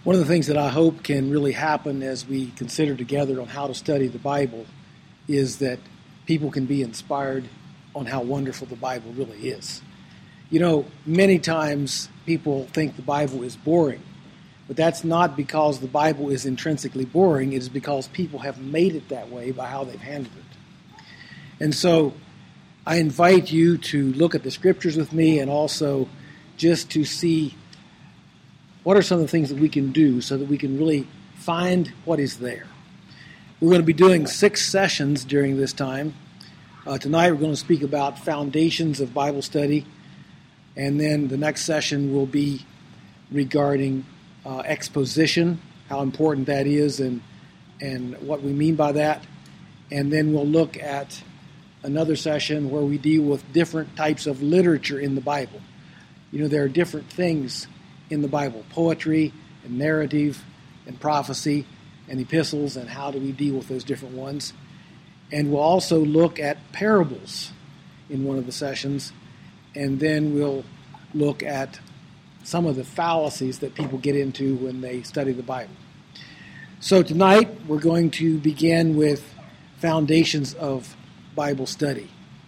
One of the things that I hope can really happen as we consider together on how to study the Bible is that people can be inspired on how wonderful the Bible really is. You know, many times people think the Bible is boring, but that's not because the Bible is intrinsically boring. It is because people have made it that way by how they've handled it. And so I invite you to look at the Scriptures with me and also just to see what are some of the things that we can do so that we can really find what is there. We're going to be doing 6 sessions during this time. Tonight we're going to speak about foundations of Bible study, and then the next session will be regarding exposition, how important that is and what we mean by that. And then we'll look at another session where we deal with different types of literature in the Bible. You know, there are different things in the Bible, poetry and narrative and prophecy and epistles, and how do we deal with those different ones. And we'll also look at parables in one of the sessions, and then we'll look at some of the fallacies that people get into when they study the Bible. So tonight we're going to begin with foundations of Bible study.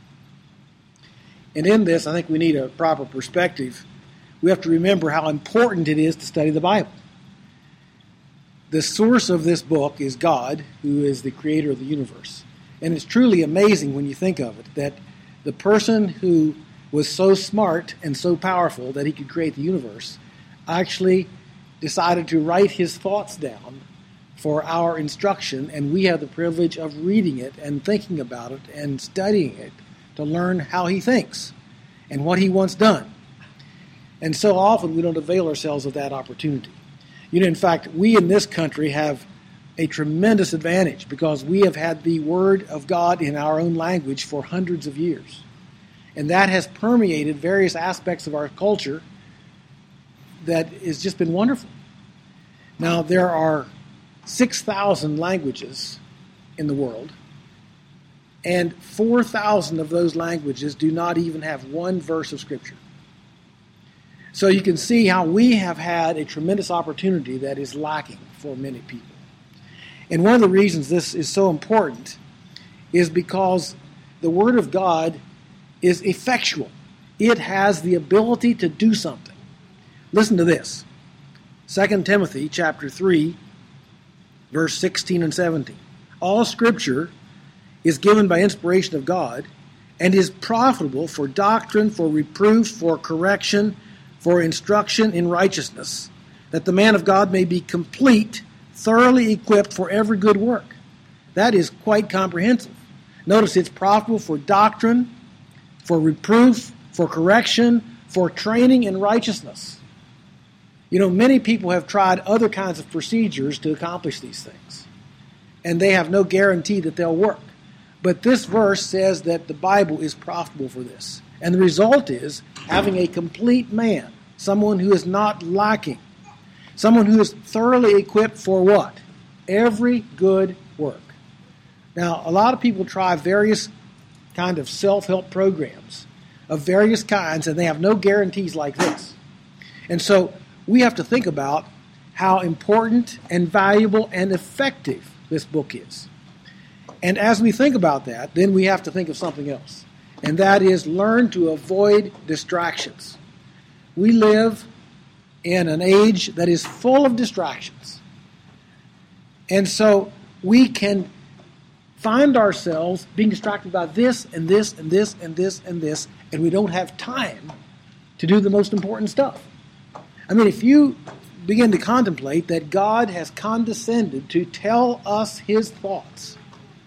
And in this, I think we need a proper perspective. We have to remember how important it is to study the Bible. The source of this book is God, who is the creator of the universe. And it's truly amazing when you think of it, that the person who was so smart and so powerful that he could create the universe actually decided to write his thoughts down for our instruction, and we have the privilege of reading it and thinking about it and studying it to learn how he thinks and what he wants done. And so often we don't avail ourselves of that opportunity. You know, in fact, we in this country have a tremendous advantage because we have had the Word of God in our own language for hundreds of years. And that has permeated various aspects of our culture that has just been wonderful. Now, there are 6,000 languages in the world, and 4,000 of those languages do not even have one verse of Scripture. So you can see how we have had a tremendous opportunity that is lacking for many people. And one of the reasons this is so important is because the Word of God is effectual. It has the ability to do something. Listen to this. 2 Timothy chapter 3, verse 16 and 17. All Scripture is given by inspiration of God and is profitable for doctrine, for reproof, for correction, for instruction in righteousness, that the man of God may be complete, thoroughly equipped for every good work. That is quite comprehensive. Notice it's profitable for doctrine, for reproof, for correction, for training in righteousness. You know, many people have tried other kinds of procedures to accomplish these things, and they have no guarantee that they'll work. But this verse says that the Bible is profitable for this. And the result is having a complete man, someone who is not lacking, someone who is thoroughly equipped for what? Every good work. Now, a lot of people try various kind of self-help programs of various kinds, and they have no guarantees like this. And so we have to think about how important and valuable and effective this book is. And as we think about that, then we have to think of something else. And that is learn to avoid distractions. We live in an age that is full of distractions. And so we can find ourselves being distracted by this and this and this and this and this, and we don't have time to do the most important stuff. I mean, if you begin to contemplate that God has condescended to tell us His thoughts,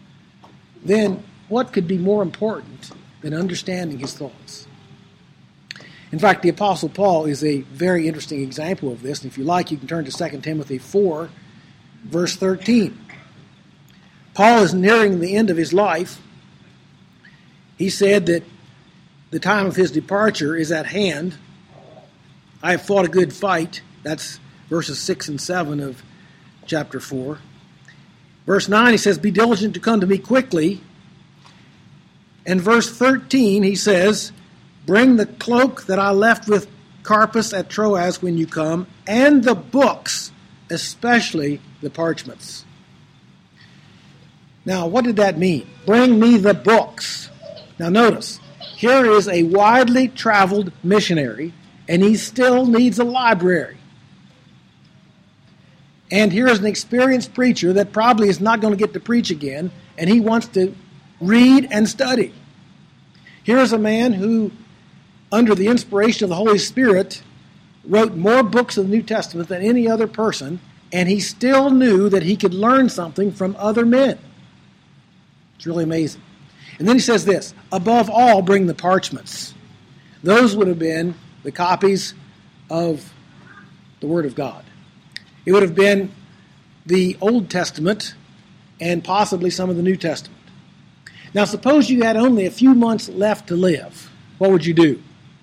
then what could be more important than understanding His thoughts? In fact, the Apostle Paul is a very interesting example of this. And if you like, you can turn to 2 Timothy 4, verse 13. Paul is nearing the end of his life. He said that the time of his departure is at hand. I have fought a good fight. That's verses 6 and 7 of chapter 4. Verse 9, he says, be diligent to come to me quickly. And verse 13, he says, bring the cloak that I left with Carpus at Troas when you come, and the books especially the parchments. Now, what did that mean? Bring me the books. Now notice, here is a widely traveled missionary, and he still needs a library. And here's an experienced preacher that probably is not going to get to preach again, and he wants to read and study. Here's a man who, under the inspiration of the Holy Spirit, wrote more books of the New Testament than any other person, and he still knew that he could learn something from other men. It's really amazing. And then he says this, above all, bring the parchments. Those would have been the copies of the Word of God. It would have been the Old Testament and possibly some of the New Testament. Now, suppose you had only a few months left to live. What would you do?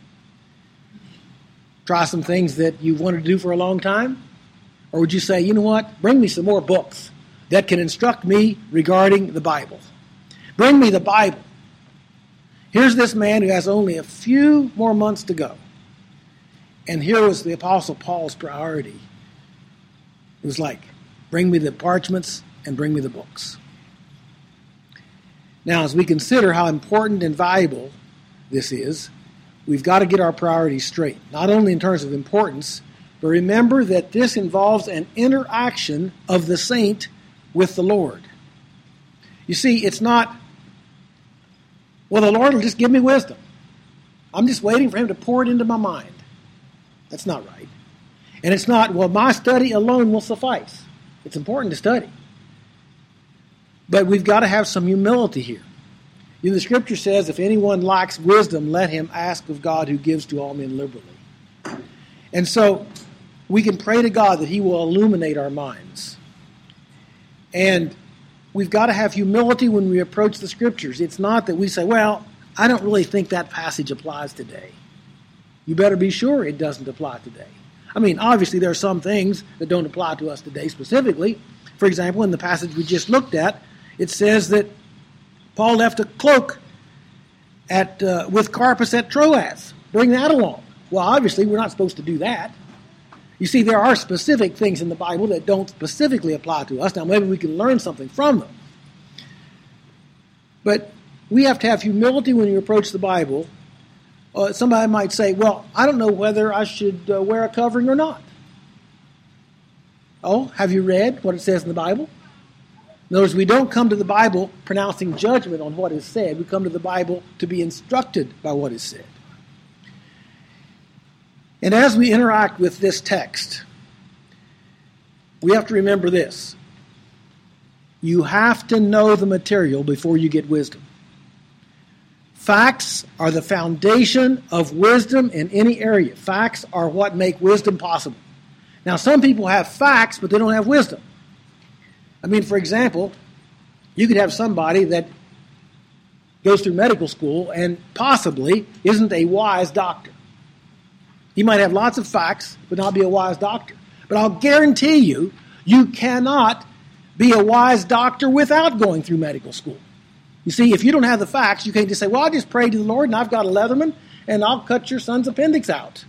Try some things that you wanted to do for a long time? Or would you say, you know what, bring me some more books that can instruct me regarding the Bible. Bring me the Bible. Here's this man who has only a few more months to go. And here was the Apostle Paul's priority. It was like, bring me the parchments and bring me the books. Now, as we consider how important and valuable this is, we've got to get our priorities straight, not only in terms of importance, but remember that this involves an interaction of the saint with the Lord. You see, it's not, well, the Lord will just give me wisdom. I'm just waiting for him to pour it into my mind. That's not right. And it's not, well, my study alone will suffice. It's important to study. But we've got to have some humility here. You know, the Scripture says, if anyone lacks wisdom, let him ask of God who gives to all men liberally. And so we can pray to God that he will illuminate our minds. And we've got to have humility when we approach the Scriptures. It's not that we say, well, I don't really think that passage applies today. You better be sure it doesn't apply today. I mean, obviously there are some things that don't apply to us today specifically. For example, in the passage we just looked at, it says that Paul left a cloak with Carpus at Troas. Bring that along. Well, obviously we're not supposed to do that. You see, there are specific things in the Bible that don't specifically apply to us. Now, maybe we can learn something from them. But we have to have humility when we approach the Bible. Somebody might say, well, I don't know whether I should wear a covering or not. Oh, have you read what it says in the Bible? In other words, we don't come to the Bible pronouncing judgment on what is said. We come to the Bible to be instructed by what is said. And as we interact with this text, we have to remember this. You have to know the material before you get wisdom. Facts are the foundation of wisdom in any area. Facts are what make wisdom possible. Now, some people have facts, but they don't have wisdom. I mean, for example, you could have somebody that goes through medical school and possibly isn't a wise doctor. He might have lots of facts, but not be a wise doctor. But I'll guarantee you, you cannot be a wise doctor without going through medical school. You see, if you don't have the facts, you can't just say, well, I'll just pray to the Lord and I've got a Leatherman and I'll cut your son's appendix out.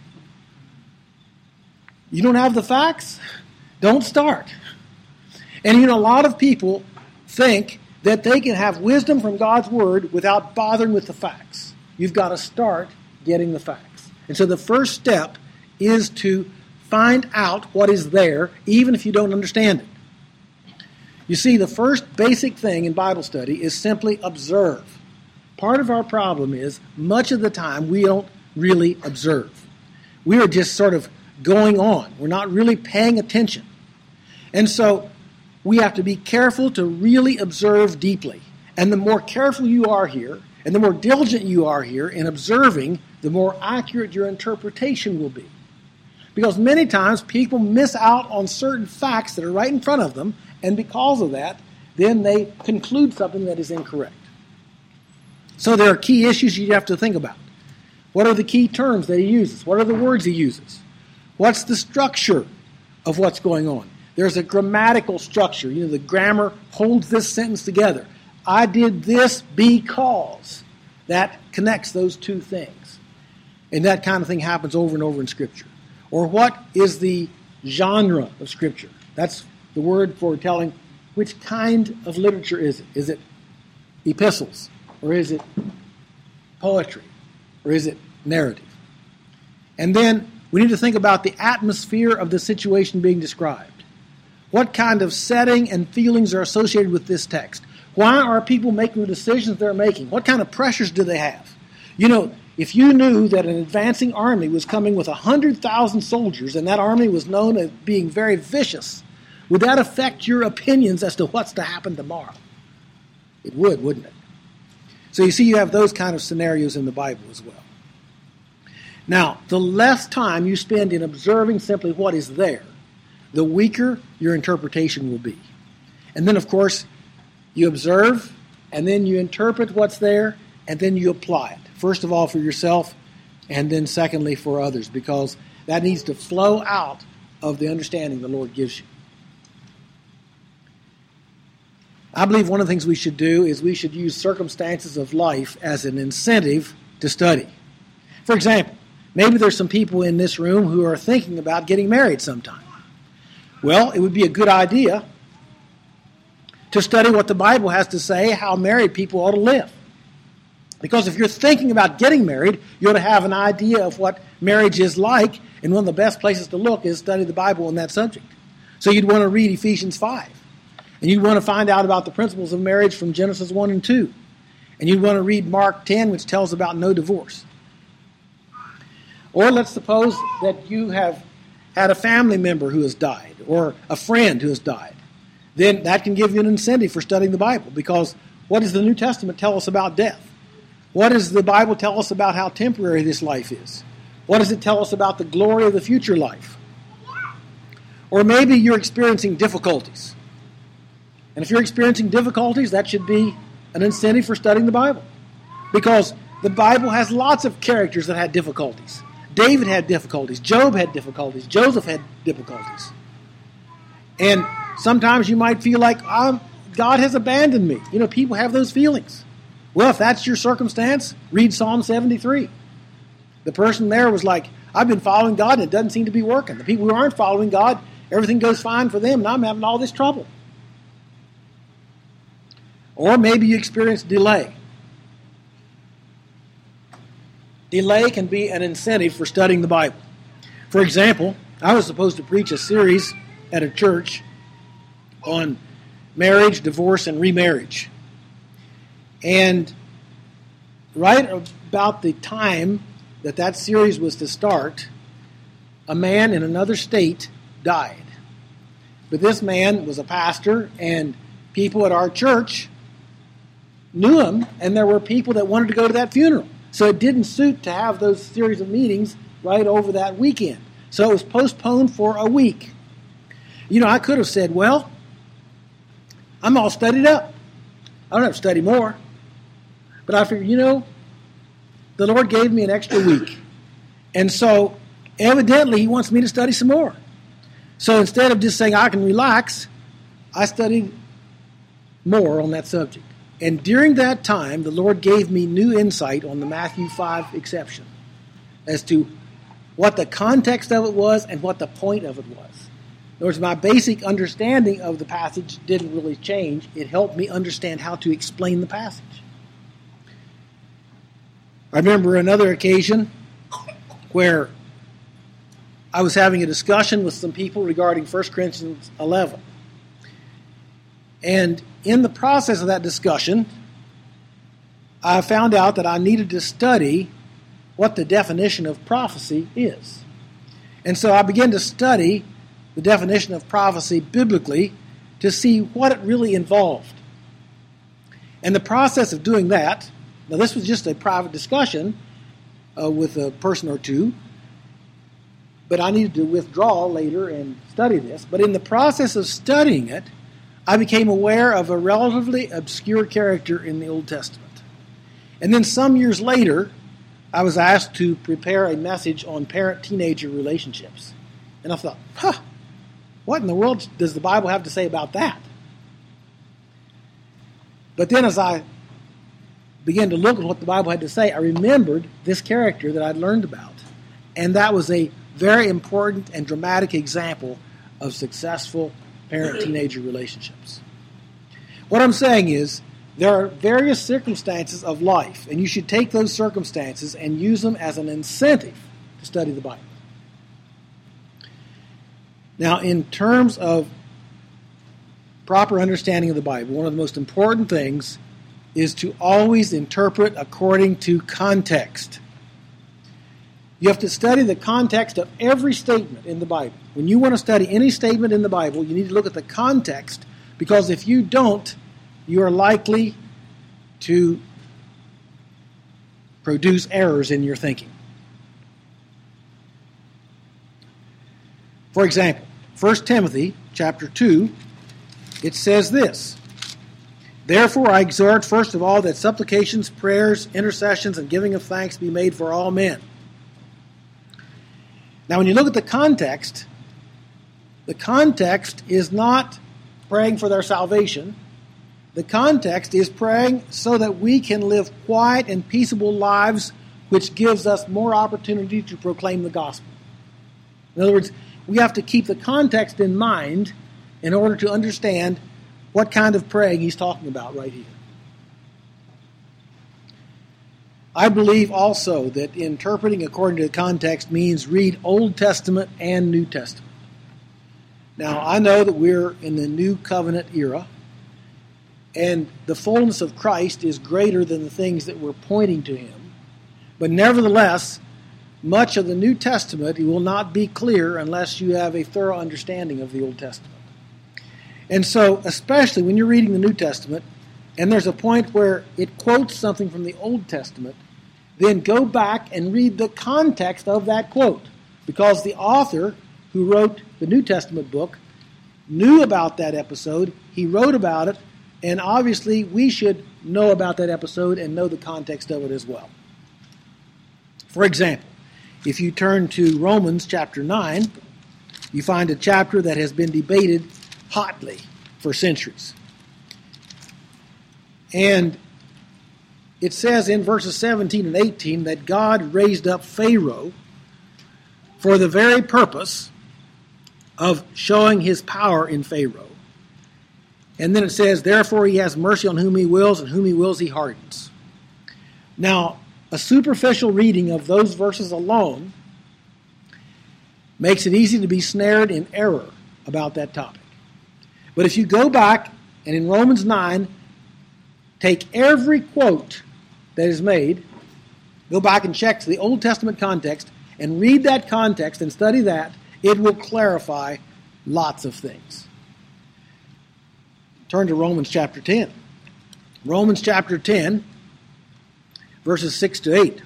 You don't have the facts? Don't start. And you know, a lot of people think that they can have wisdom from God's Word without bothering with the facts. You've got to start getting the facts. And so the first step is to find out what is there, even if you don't understand it. You see, the first basic thing in Bible study is simply observe. Part of our problem is, much of the time, we don't really observe. We are just sort of going on. We're not really paying attention. And so we have to be careful to really observe deeply. And the more careful you are here, and the more diligent you are here in observing, the more accurate your interpretation will be. Because many times people miss out on certain facts that are right in front of them, and because of that, then they conclude something that is incorrect. So there are key issues you have to think about. What are the key terms that he uses? What are the words he uses? What's the structure of what's going on? There's a grammatical structure. You know, the grammar holds this sentence together. I did this because. That connects those two things. And that kind of thing happens over and over in Scripture. Or what is the genre of Scripture? That's the word for telling which kind of literature is it. Is it epistles? Or is it poetry? Or is it narrative? And then we need to think about the atmosphere of the situation being described. What kind of setting and feelings are associated with this text? Why are people making the decisions they're making? What kind of pressures do they have? You know, if you knew that an advancing army was coming with 100,000 soldiers and that army was known as being very vicious, would that affect your opinions as to what's to happen tomorrow? It would, wouldn't it? So you see, you have those kind of scenarios in the Bible as well. Now, the less time you spend in observing simply what is there, the weaker your interpretation will be. And then, of course, you observe, and then you interpret what's there, and then you apply it. First of all for yourself, and then secondly for others, because that needs to flow out of the understanding the Lord gives you. I believe one of the things we should do is we should use circumstances of life as an incentive to study. For example, maybe there's some people in this room who are thinking about getting married sometime. Well, it would be a good idea to study what the Bible has to say how married people ought to live. Because if you're thinking about getting married, you ought to have an idea of what marriage is like, and one of the best places to look is study the Bible on that subject. So you'd want to read Ephesians 5. And you'd want to find out about the principles of marriage from Genesis 1 and 2. And you'd want to read Mark 10, which tells about no divorce. Or let's suppose that you have had a family member who has died, or a friend who has died. Then that can give you an incentive for studying the Bible, because what does the New Testament tell us about death? What does the Bible tell us about how temporary this life is? What does it tell us about the glory of the future life? Or maybe you're experiencing difficulties. And if you're experiencing difficulties, that should be an incentive for studying the Bible. Because the Bible has lots of characters that had difficulties. David had difficulties. Job had difficulties. Joseph had difficulties. And sometimes you might feel like, God has abandoned me. You know, people have those feelings. Well, if that's your circumstance, read Psalm 73. The person there was like, I've been following God and it doesn't seem to be working. The people who aren't following God, everything goes fine for them and I'm having all this trouble. Or maybe you experience delay. Delay can be an incentive for studying the Bible. For example, I was supposed to preach a series at a church on marriage, divorce, and remarriage. And right about the time that series was to start, a man in another state died. But this man was a pastor, and people at our church knew him, and there were people that wanted to go to that funeral. So it didn't suit to have those series of meetings right over that weekend. So it was postponed for a week. You know, I could have said, well, I'm all studied up. I don't have to study more. But I figured, you know, the Lord gave me an extra week. And so evidently He wants me to study some more. So instead of just saying I can relax, I studied more on that subject. And during that time, the Lord gave me new insight on the Matthew 5 exception as to what the context of it was and what the point of it was. In other words, my basic understanding of the passage didn't really change. It helped me understand how to explain the passage. I remember another occasion where I was having a discussion with some people regarding 1 Corinthians 11. And in the process of that discussion, I found out that I needed to study what the definition of prophecy is. And so I began to study the definition of prophecy biblically to see what it really involved. And the process of doing that, now this was just a private discussion with a person or two, but I needed to withdraw later and study this. But in the process of studying it, I became aware of a relatively obscure character in the Old Testament. And then some years later, I was asked to prepare a message on parent-teenager relationships. And I thought, what in the world does the Bible have to say about that? But then as I began to look at what the Bible had to say, I remembered this character that I'd learned about. And that was a very important and dramatic example of successful parent-teenager relationships. What I'm saying is there are various circumstances of life, and you should take those circumstances and use them as an incentive to study the Bible. Now, in terms of proper understanding of the Bible, one of the most important things is to always interpret according to context. You have to study the context of every statement in the Bible. When you want to study any statement in the Bible, you need to look at the context, because if you don't, you are likely to produce errors in your thinking. For example, 1 Timothy chapter 2, it says this: "Therefore I exhort, first of all, that supplications, prayers, intercessions, and giving of thanks be made for all men." Now, when you look at the context is not praying for their salvation. The context is praying so that we can live quiet and peaceable lives, which gives us more opportunity to proclaim the gospel. In other words, we have to keep the context in mind in order to understand what kind of praying he's talking about right here. I believe also that interpreting according to the context means read Old Testament and New Testament. Now, I know that we're in the New Covenant era, and the fullness of Christ is greater than the things that we're pointing to him. But nevertheless, much of the New Testament will not be clear unless you have a thorough understanding of the Old Testament. And so, especially when you're reading the New Testament, and there's a point where it quotes something from the Old Testament, then go back and read the context of that quote, because the author who wrote the New Testament book knew about that episode, he wrote about it, and obviously we should know about that episode and know the context of it as well. For example, if you turn to Romans chapter 9, you find a chapter that has been debated hotly for centuries. And it says in verses 17 and 18 that God raised up Pharaoh for the very purpose of showing his power in Pharaoh. And then it says, "Therefore he has mercy on whom he wills, and whom he wills he hardens." Now, a superficial reading of those verses alone makes it easy to be snared in error about that topic. But if you go back and in Romans 9, take every quote that is made, go back and check the Old Testament context, and read that context and study that, it will clarify lots of things. Turn to Romans chapter 10. Romans chapter 10, verses 6 to 8.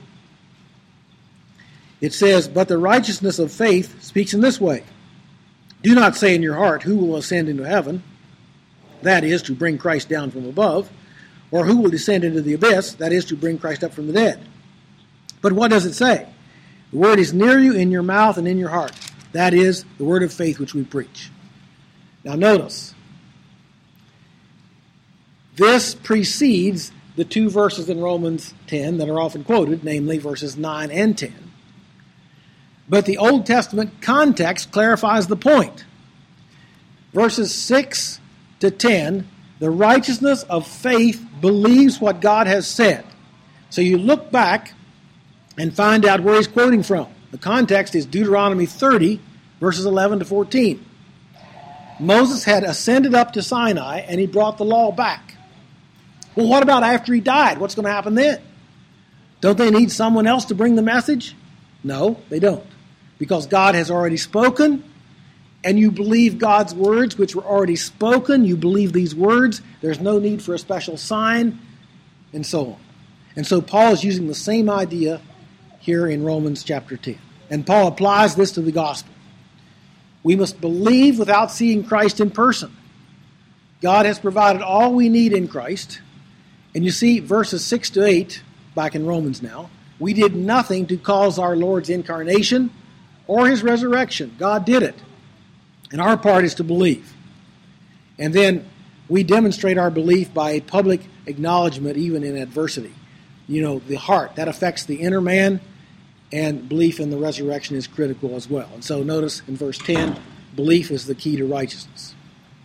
It says, "But the righteousness of faith speaks in this way. Do not say in your heart, who will ascend into heaven? That is, to bring Christ down from above. Or who will descend into the abyss? That is, to bring Christ up from the dead. But what does it say? The word is near you, in your mouth and in your heart. That is, the word of faith which we preach." Now notice, this precedes the two verses in Romans 10 that are often quoted, namely verses 9 and 10. But the Old Testament context clarifies the point. Verses 6 to 10, the righteousness of faith believes what God has said. So you look back and find out where he's quoting from. The context is Deuteronomy 30, verses 11 to 14. Moses had ascended up to Sinai and he brought the law back. Well, what about after he died? What's going to happen then? Don't they need someone else to bring the message? No, they don't. Because God has already spoken, and you believe God's words, which were already spoken. You believe these words. There's no need for a special sign, and so on. And so Paul is using the same idea here in Romans chapter 10. And Paul applies this to the gospel. We must believe without seeing Christ in person. God has provided all we need in Christ. And you see verses 6 to 8, back in Romans now, we did nothing to cause our Lord's incarnation or his resurrection. God did it. And our part is to believe. And then we demonstrate our belief by a public acknowledgement even in adversity. You know, the heart, that affects the inner man, and belief in the resurrection is critical as well. And so notice in verse 10, belief is the key to righteousness.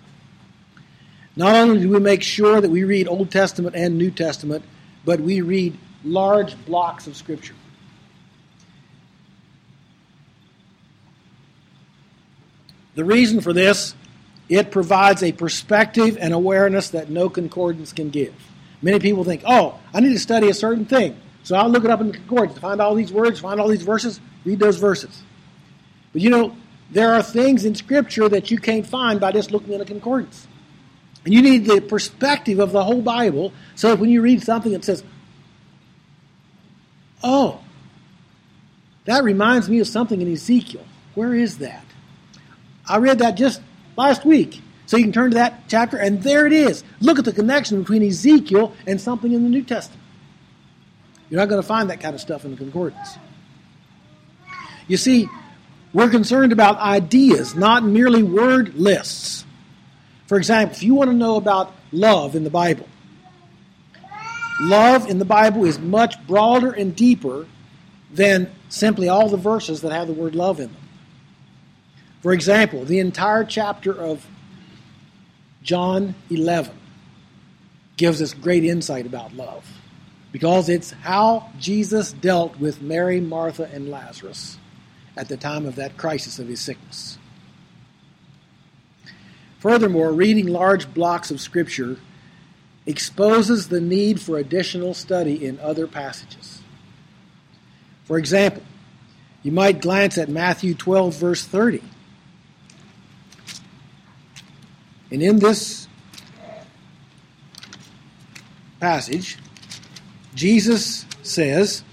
Not only do we make sure that we read Old Testament and New Testament, but we read large blocks of Scripture. The reason for this, it provides a perspective and awareness that no concordance can give. Many people think, oh, I need to study a certain thing, so I'll look it up in the concordance to find all these words, find all these verses, read those verses. But you know, there are things in Scripture that you can't find by just looking at a concordance. And you need the perspective of the whole Bible, so that when you read something that says, oh, that reminds me of something in Ezekiel. Where is that? I read that just last week. So you can turn to that chapter, and there it is. Look at the connection between Ezekiel and something in the New Testament. You're not going to find that kind of stuff in the concordance. You see, we're concerned about ideas, not merely word lists. For example, if you want to know about love in the Bible, love in the Bible is much broader and deeper than simply all the verses that have the word love in them. For example, the entire chapter of John 11 gives us great insight about love, because it's how Jesus dealt with Mary, Martha, and Lazarus at the time of that crisis of his sickness. Furthermore, reading large blocks of Scripture exposes the need for additional study in other passages. For example, you might glance at Matthew 12, verse 30. And in this passage, Jesus says,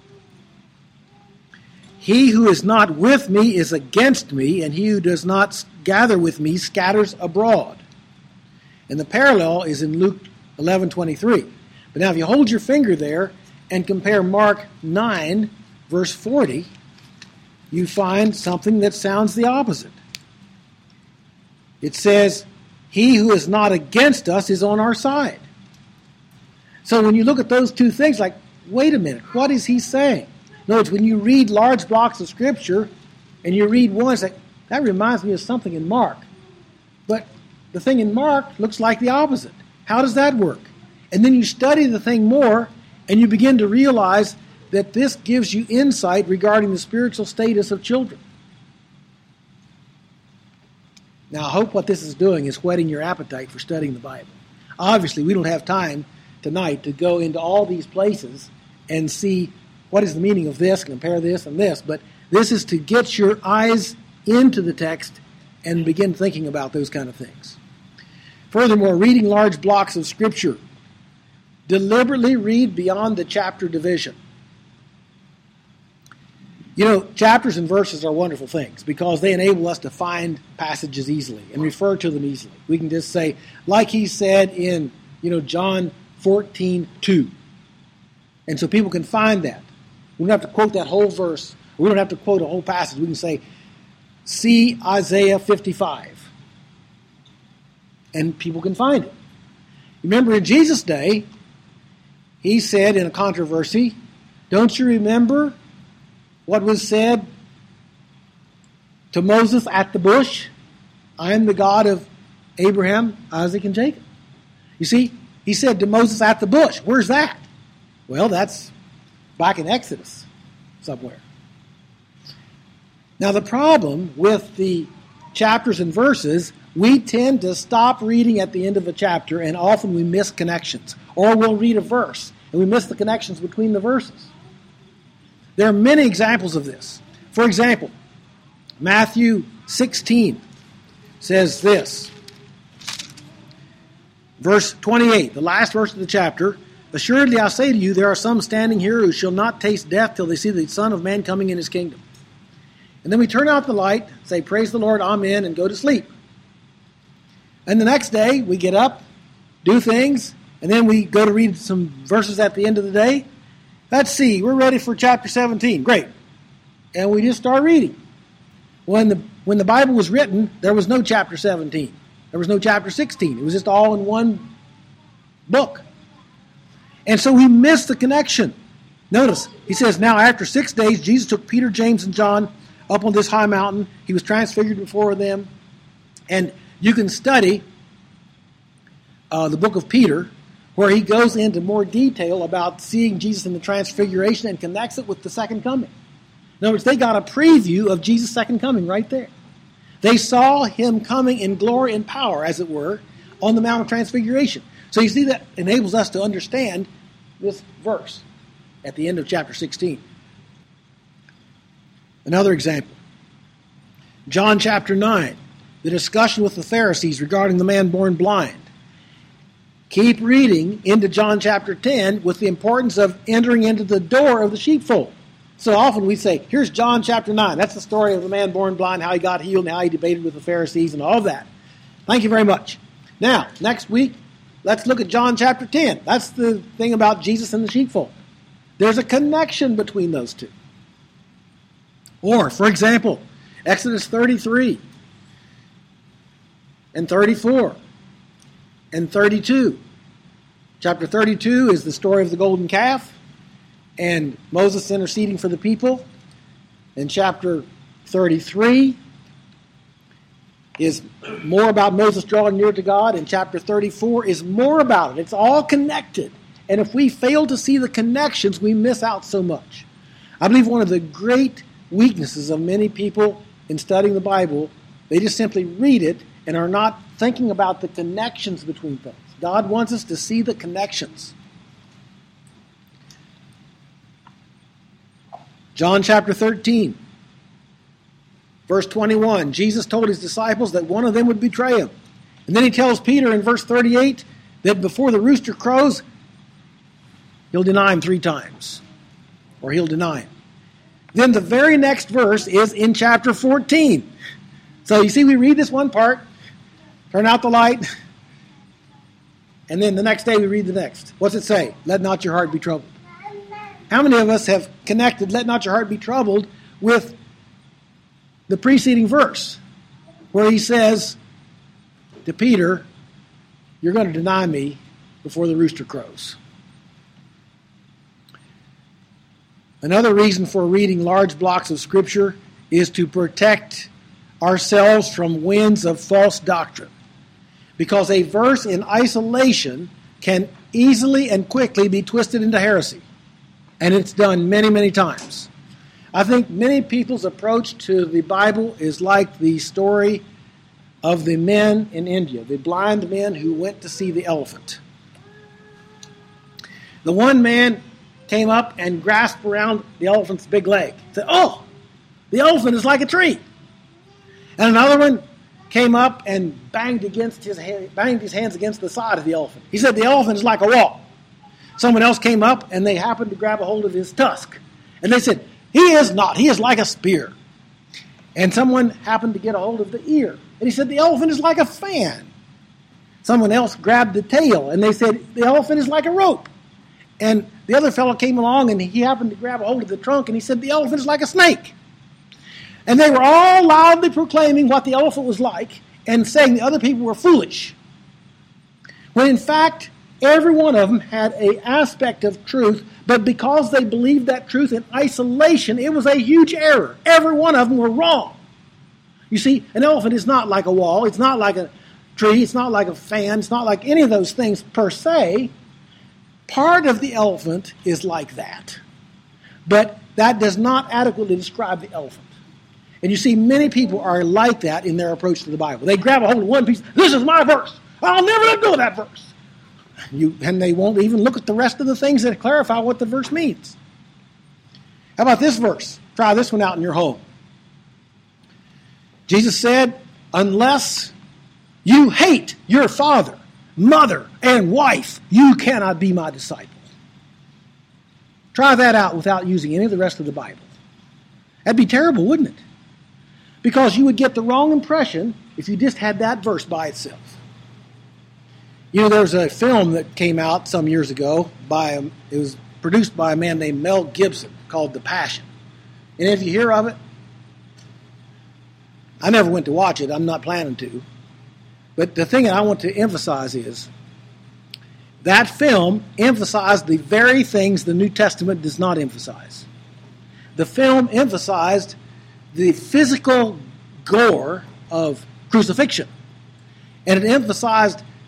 "He who is not with me is against me, and he who does not gather with me scatters abroad." And the parallel is in Luke 11:23. But now if you hold your finger there and compare Mark 9, verse 40, you find something that sounds the opposite. It says, "He who is not against us is on our side." So when you look at those two things, like, wait a minute, what is he saying? Notice when you read large blocks of Scripture and you read one, it's like, that reminds me of something in Mark. But the thing in Mark looks like the opposite. How does that work? And then you study the thing more and you begin to realize that this gives you insight regarding the spiritual status of children. Now, I hope what this is doing is whetting your appetite for studying the Bible. Obviously, we don't have time tonight to go into all these places and see what is the meaning of this, compare this and this, but this is to get your eyes into the text and begin thinking about those kind of things. Furthermore, reading large blocks of Scripture. Deliberately read beyond the chapter division. You know, chapters and verses are wonderful things because they enable us to find passages easily and refer to them easily. We can just say, like he said in, John 14:2. And so people can find that. We don't have to quote that whole verse. We don't have to quote a whole passage. We can say, see Isaiah 55. And people can find it. Remember in Jesus' day, he said in a controversy, don't you remember what was said to Moses at the bush? I am the God of Abraham, Isaac, and Jacob. You see, he said to Moses at the bush. Where's that? Well, that's back in Exodus somewhere. Now, the problem with the chapters and verses, we tend to stop reading at the end of a chapter, and often we miss connections. Or we'll read a verse, and we miss the connections between the verses. There are many examples of this. For example, Matthew 16 says this. Verse 28, the last verse of the chapter, assuredly I say to you, there are some standing here who shall not taste death till they see the Son of Man coming in his kingdom. And then we turn out the light, say, praise the Lord, amen, and go to sleep. And the next day, we get up, do things, and then we go to read some verses at the end of the day. Let's see, we're ready for chapter 17. Great. And we just start reading. When the Bible was written, there was no chapter 17. There was no chapter 16. It was just all in one book. And so we missed the connection. Notice, he says, now after 6 days, Jesus took Peter, James, and John up on this high mountain. He was transfigured before them. And you can study the book of Peter, where he goes into more detail about seeing Jesus in the Transfiguration and connects it with the second coming. In other words, they got a preview of Jesus' second coming right there. They saw him coming in glory and power, as it were, on the Mount of Transfiguration. So you see, that enables us to understand this verse at the end of chapter 16. Another example, John chapter 9, the discussion with the Pharisees regarding the man born blind. Keep reading into John chapter 10 with the importance of entering into the door of the sheepfold. So often we say, here's John chapter 9. That's the story of the man born blind, how he got healed, and how he debated with the Pharisees and all of that. Thank you very much. Now, next week, let's look at John chapter 10. That's the thing about Jesus and the sheepfold. There's a connection between those two. Or, for example, Exodus 33 and 34 and 32. Chapter 32 is the story of the golden calf and Moses interceding for the people. And chapter 33 is more about Moses drawing near to God, and chapter 34 is more about it. It's all connected. And if we fail to see the connections, we miss out so much. I believe one of the great weaknesses of many people in studying the Bible, they just simply read it and are not thinking about the connections between things. God wants us to see the connections. John chapter 13, verse 21, Jesus told his disciples that one of them would betray him. And then he tells Peter in verse 38 that before the rooster crows, he'll deny him 3 times. Or he'll deny him. Then the very next verse is in chapter 14. So you see, we read this one part, turn out the light, and then the next day we read the next. What's it say? Let not your heart be troubled. How many of us have connected let not your heart be troubled with the preceding verse where he says to Peter, you're going to deny me before the rooster crows? Another reason for reading large blocks of Scripture is to protect ourselves from winds of false doctrine. Because a verse in isolation can easily and quickly be twisted into heresy. And it's done many, many times. I think many people's approach to the Bible is like the story of the men in India, the blind men who went to see the elephant. The one man came up and grasped around the elephant's big leg. Said, oh, the elephant is like a tree. And another one came up and banged his hands against the side of the elephant. He said, the elephant is like a wall. Someone else came up and they happened to grab a hold of his tusk. And they said, he is not. He is like a spear. And someone happened to get a hold of the ear. And he said, the elephant is like a fan. Someone else grabbed the tail and they said, the elephant is like a rope. And the other fellow came along and he happened to grab a hold of the trunk and he said, the elephant is like a snake. And they were all loudly proclaiming what the elephant was like and saying the other people were foolish. When in fact, every one of them had an aspect of truth, but because they believed that truth in isolation, it was a huge error. Every one of them were wrong. You see, an elephant is not like a wall. It's not like a tree. It's not like a fan. It's not like any of those things per se. Part of the elephant is like that. But that does not adequately describe the elephant. And you see, many people are like that in their approach to the Bible. They grab a hold of one piece. This is my verse. I'll never let go of that verse. And they won't even look at the rest of the things that clarify what the verse means. How about this verse? Try this one out in your home. Jesus said, unless you hate your father, mother, and wife, you cannot be my disciple. Try that out without using any of the rest of the Bible. That'd be terrible, wouldn't it? Because you would get the wrong impression if you just had that verse by itself. You know, there's a film that came out some years ago. It was produced by a man named Mel Gibson called The Passion. And if you hear of it, I never went to watch it. I'm not planning to. But the thing that I want to emphasize is that film emphasized the very things the New Testament does not emphasize. The film emphasized the physical gore of crucifixion. And it emphasized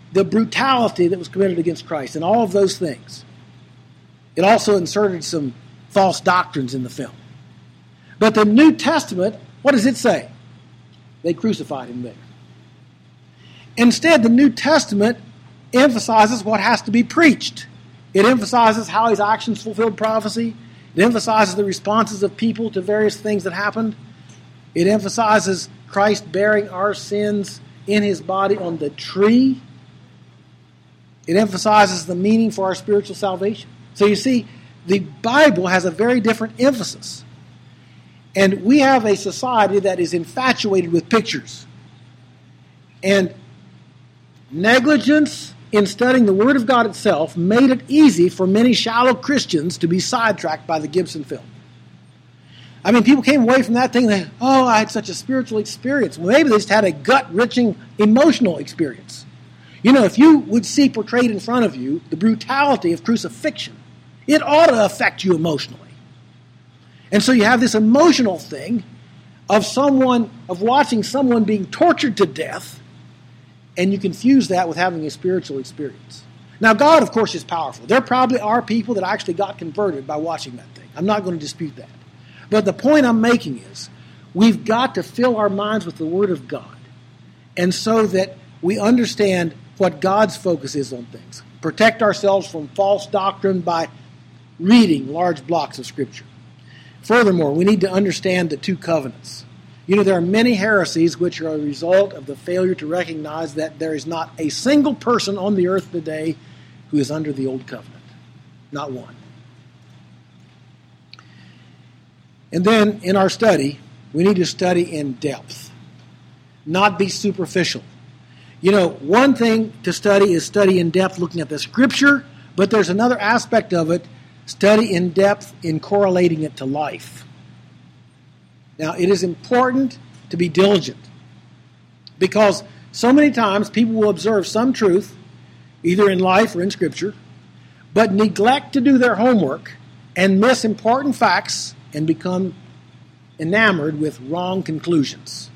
the brutality that was committed against Christ and all of those things. It also inserted some false doctrines in the film. But the New Testament, what does it say? They crucified him there. Instead, the New Testament emphasizes what has to be preached. It emphasizes how his actions fulfilled prophecy. It emphasizes the responses of people to various things that happened. It emphasizes Christ bearing our sins in his body on the tree. It emphasizes the meaning for our spiritual salvation. So you see, the Bible has a very different emphasis. And we have a society that is infatuated with pictures. And negligence in studying the Word of God itself made it easy for many shallow Christians to be sidetracked by the Gibson film. I mean, people came away from that thinking, oh, I had such a spiritual experience. Well, maybe they just had a gut-wrenching emotional experience. You know, if you would see portrayed in front of you the brutality of crucifixion, it ought to affect you emotionally. And so you have this emotional thing of watching someone being tortured to death, and you confuse that with having a spiritual experience. Now, God, of course, is powerful. There probably are people that actually got converted by watching that thing. I'm not going to dispute that. But the point I'm making is, we've got to fill our minds with the Word of God, and so that we understand what God's focus is on things. Protect ourselves from false doctrine by reading large blocks of Scripture. Furthermore, we need to understand the two covenants. You know, there are many heresies which are a result of the failure to recognize that there is not a single person on the earth today who is under the old covenant. Not one. And then, in our study, we need to study in depth, not be superficial. You know, one thing to study is study in depth looking at the Scripture, but there's another aspect of it, study in depth in correlating it to life. Now, it is important to be diligent, because so many times people will observe some truth, either in life or in Scripture, but neglect to do their homework and miss important facts and become enamored with wrong conclusions.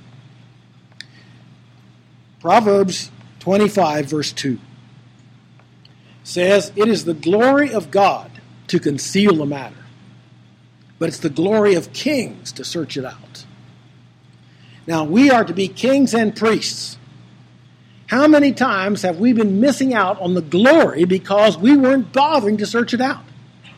Proverbs 25, verse 2 says, "It is the glory of God to conceal a matter, but it's the glory of kings to search it out." Now, we are to be kings and priests. How many times have we been missing out on the glory because we weren't bothering to search it out?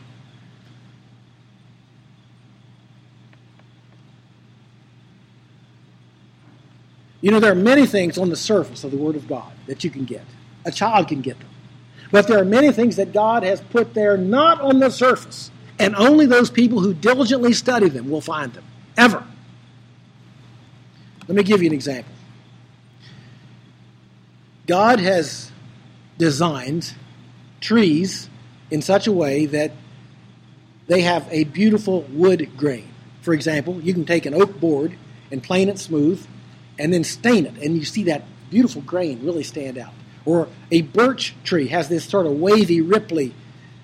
You know, there are many things on the surface of the Word of God that you can get. A child can get them. But there are many things that God has put there not on the surface, and only those people who diligently study them will find them, ever. Let me give you an example. God has designed trees in such a way that they have a beautiful wood grain. For example, you can take an oak board and plane it smooth, and then stain it, and you see that beautiful grain really stand out. Or a birch tree has this sort of wavy, ripply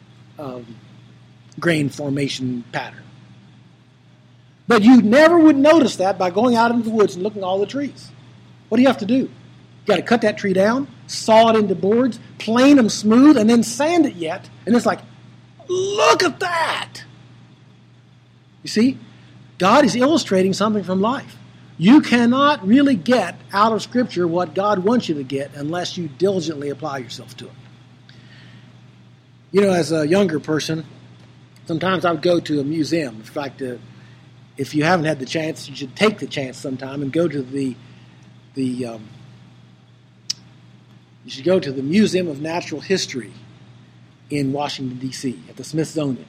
grain formation pattern. But you never would notice that by going out into the woods and looking at all the trees. What do you have to do? You got to cut that tree down, saw it into boards, plane them smooth, and then sand it yet. And it's like, look at that! You see, God is illustrating something from life. You cannot really get out of Scripture what God wants you to get unless you diligently apply yourself to it. You know, as a younger person, sometimes I would go to a museum. In fact, if you haven't had the chance, you should take the chance sometime and go to the Museum of Natural History in Washington, D.C., at the Smithsonian.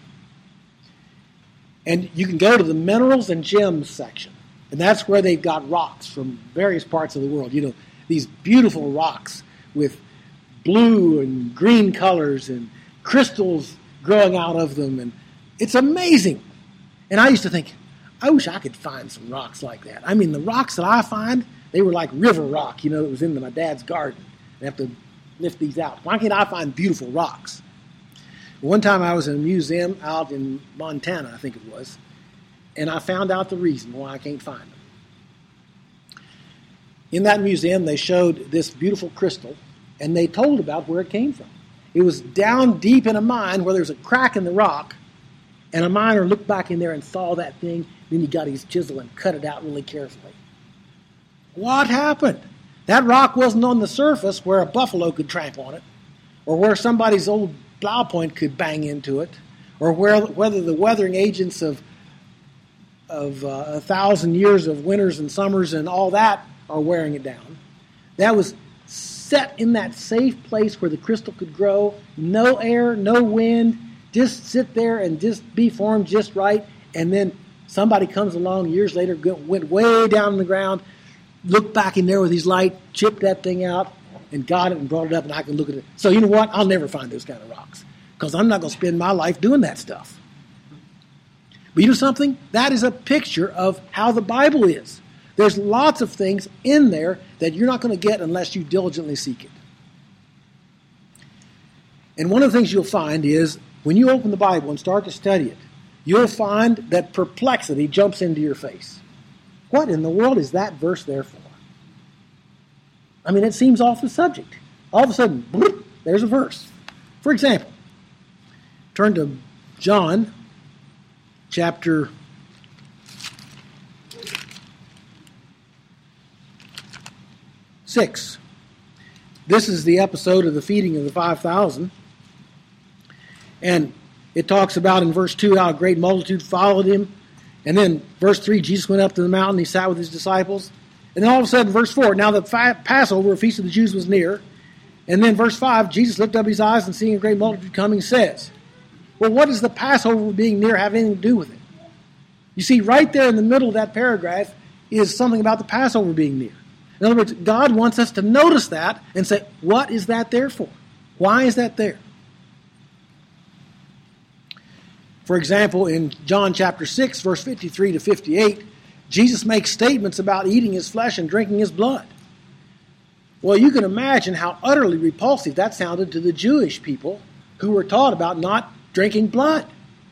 And you can go to the Minerals and Gems section. And that's where they've got rocks from various parts of the world. You know, these beautiful rocks with blue and green colors and crystals growing out of them. And it's amazing. And I used to think, I wish I could find some rocks like that. I mean, the rocks that I find, they were like river rock, you know, that was in my dad's garden. I have to lift these out. Why can't I find beautiful rocks? One time I was in a museum out in Montana, I think it was, and I found out the reason why I can't find them. In that museum, they showed this beautiful crystal, and they told about where it came from. It was down deep in a mine where there's a crack in the rock, and a miner looked back in there and saw that thing. Then he got his chisel and cut it out really carefully. What happened? That rock wasn't on the surface where a buffalo could tramp on it, or where somebody's old plow point could bang into it, or whether the weathering agents of 1,000 years of winters and summers and all that are wearing it down. That was set in that safe place where the crystal could grow, no air, no wind, just sit there and just be formed just right, and then somebody comes along years later, went way down in the ground, looked back in there with his light, chipped that thing out, and got it and brought it up, and I can look at it. So you know what? I'll never find those kind of rocks, because I'm not going to spend my life doing that stuff. But you know something? That is a picture of how the Bible is. There's lots of things in there that you're not going to get unless you diligently seek it. And one of the things you'll find is when you open the Bible and start to study it, you'll find that perplexity jumps into your face. What in the world is that verse there for? I mean, it seems off the subject. All of a sudden, bloop, there's a verse. For example, turn to John chapter 6. This is the episode of the feeding of the 5,000. And it talks about in verse 2 how a great multitude followed him. And then verse 3, Jesus went up to the mountain, he sat with his disciples. And then all of a sudden, verse 4, now the Passover, a feast of the Jews, was near. And then verse 5, Jesus lifted up his eyes and seeing a great multitude coming says, well, what does the Passover being near have anything to do with it? You see, right there in the middle of that paragraph is something about the Passover being near. In other words, God wants us to notice that and say, what is that there for? Why is that there? For example, in John chapter 6, verse 53 to 58, Jesus makes statements about eating his flesh and drinking his blood. Well, you can imagine how utterly repulsive that sounded to the Jewish people who were taught about not drinking blood.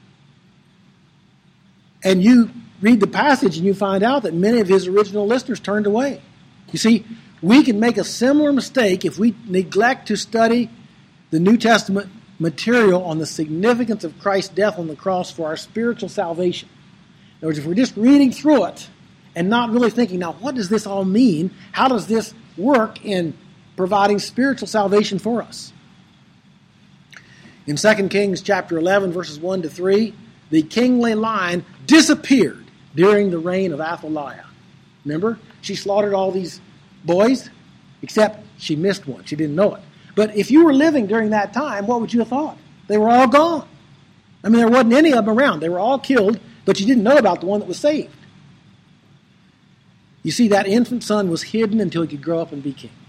And you read the passage and you find out that many of his original listeners turned away. You see, we can make a similar mistake if we neglect to study the New Testament material on the significance of Christ's death on the cross for our spiritual salvation. In other words, if we're just reading through it and not really thinking, now what does this all mean? How does this work in providing spiritual salvation for us? In 2 Kings chapter 11, verses 1 to 3, the kingly line disappeared during the reign of Athaliah. Remember? She slaughtered all these boys, except she missed one. She didn't know it. But if you were living during that time, what would you have thought? They were all gone. I mean, there wasn't any of them around. They were all killed, but you didn't know about the one that was saved. You see, that infant son was hidden until he could grow up and be king.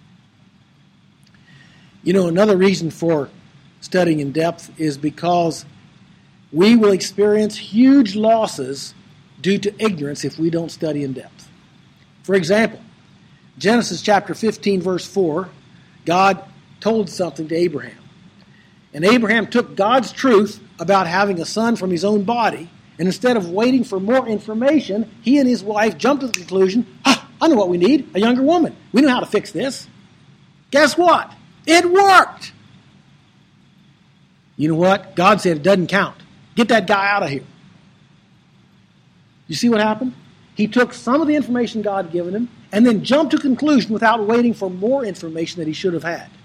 You know, another reason for studying in depth is because we will experience huge losses due to ignorance if we don't study in depth. For example, Genesis chapter 15, verse 4, God told something to Abraham. And Abraham took God's truth about having a son from his own body, and instead of waiting for more information, he and his wife jumped to the conclusion, I know what we need, a younger woman. We know how to fix this. Guess what? It worked. You know what? God said it doesn't count. Get that guy out of here. You see what happened? He took some of the information God had given him and then jumped to conclusion without waiting for more information that he should have had.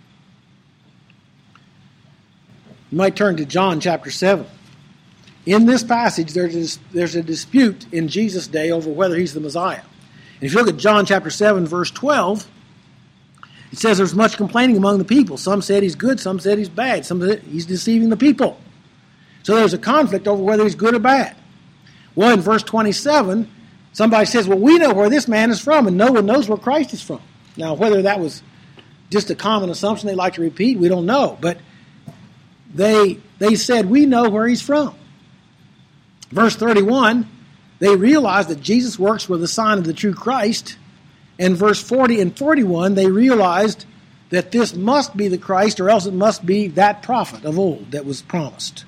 You might turn to John chapter 7. In this passage, there's a dispute in Jesus' day over whether he's the Messiah. And if you look at John chapter 7, verse 12, it says there's much complaining among the people. Some said he's good, some said he's bad, some said he's deceiving the people. So there's a conflict over whether he's good or bad. Well, in verse 27, somebody says, well, we know where this man is from, and no one knows where Christ is from. Now, whether that was just a common assumption they like to repeat, we don't know. But they said, we know where he's from. Verse 31, they realized that Jesus' works were the sign of the true Christ. And verse 40 and 41, they realized that this must be the Christ, or else it must be that prophet of old that was promised.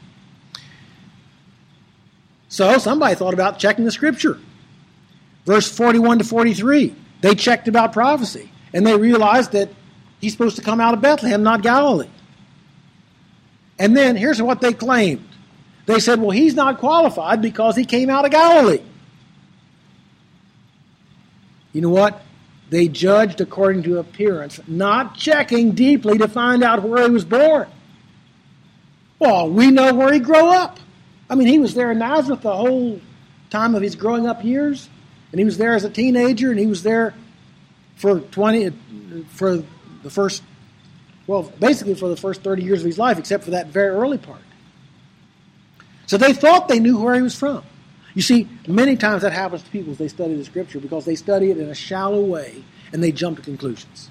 So somebody thought about checking the Scripture. Verse 41 to 43, they checked about prophecy. And they realized that He's supposed to come out of Bethlehem, not Galilee. And then here's what they claimed. They said, well, he's not qualified because he came out of Galilee. You know what? They judged according to appearance, not checking deeply to find out where he was born. Well, we know where he grew up. I mean, he was there in Nazareth the whole time of his growing up years, and he was there as a teenager, and he was there for the first 30 years of his life, except for that very early part. So they thought they knew where he was from. You see, many times that happens to people as they study the Scripture because they study it in a shallow way and they jump to conclusions.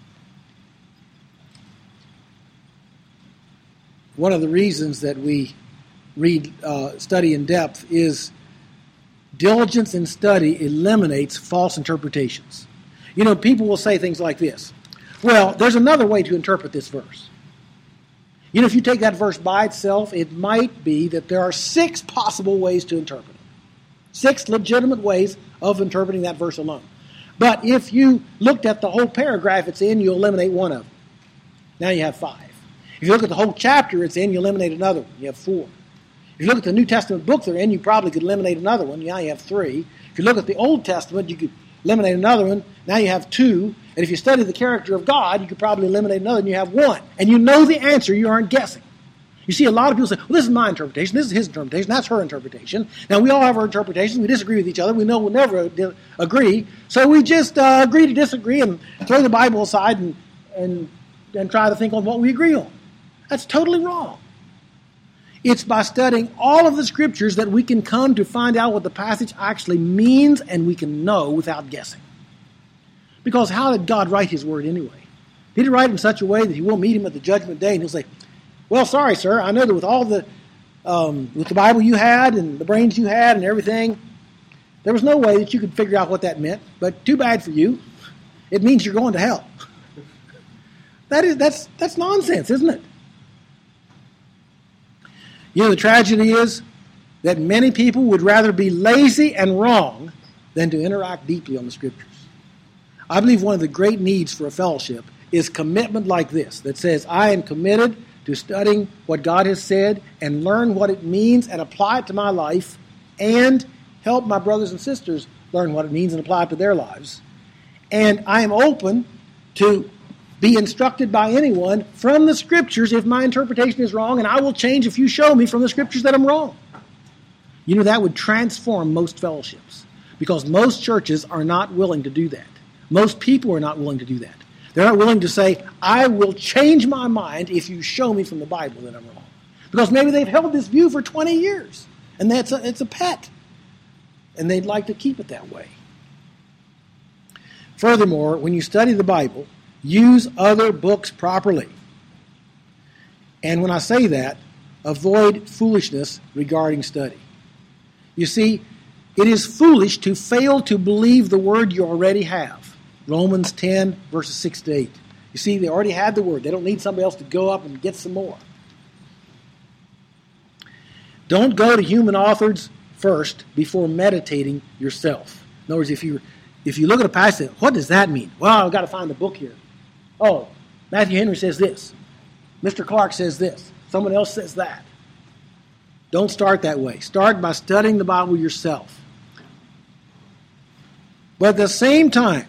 One of the reasons that we study in depth is diligence in study eliminates false interpretations. You know, people will say things like this. Well, there's another way to interpret this verse. You know, if you take that verse by itself, it might be that there are 6 possible ways to interpret it. 6 legitimate ways of interpreting that verse alone. But if you looked at the whole paragraph it's in, you eliminate one of them. Now you have 5. If you look at the whole chapter it's in, you eliminate another one. You have 4. If you look at the New Testament book they're in, you probably could eliminate another one. Now you have 3. If you look at the Old Testament, you could eliminate another one. Now you have 2. And if you study the character of God, you could probably eliminate another and you have 1. And you know the answer, you aren't guessing. You see, a lot of people say, well, this is my interpretation, this is his interpretation, that's her interpretation. Now, we all have our interpretations, we disagree with each other, we know we'll never agree, so we just agree to disagree and throw the Bible aside and try to think on what we agree on. That's totally wrong. It's by studying all of the Scriptures that we can come to find out what the passage actually means and we can know without guessing. Because how did God write His Word anyway? Did He write it in such a way that He will meet him at the judgment day and He'll say, well, sorry, sir, I know that with all with the Bible you had and the brains you had and everything, there was no way that you could figure out what that meant, but too bad for you. It means you're going to hell. That's nonsense, isn't it? You know, the tragedy is that many people would rather be lazy and wrong than to interact deeply on the Scriptures. I believe one of the great needs for a fellowship is commitment like this, that says, I am committed to studying what God has said and learn what it means and apply it to my life and help my brothers and sisters learn what it means and apply it to their lives. And I am open to be instructed by anyone from the Scriptures if my interpretation is wrong, and I will change if you show me from the Scriptures that I'm wrong. You know, that would transform most fellowships because most churches are not willing to do that. Most people are not willing to do that. They're not willing to say, I will change my mind if you show me from the Bible that I'm wrong. Because maybe they've held this view for 20 years, and it's a pet, and they'd like to keep it that way. Furthermore, when you study the Bible, use other books properly. And when I say that, avoid foolishness regarding study. You see, it is foolish to fail to believe the Word you already have. Romans 10, verses 6 to 8. You see, they already had the Word. They don't need somebody else to go up and get some more. Don't go to human authors first before meditating yourself. In other words, if you look at a passage, what does that mean? Well, I've got to find the book here. Oh, Matthew Henry says this. Mr. Clark says this. Someone else says that. Don't start that way. Start by studying the Bible yourself. But at the same time,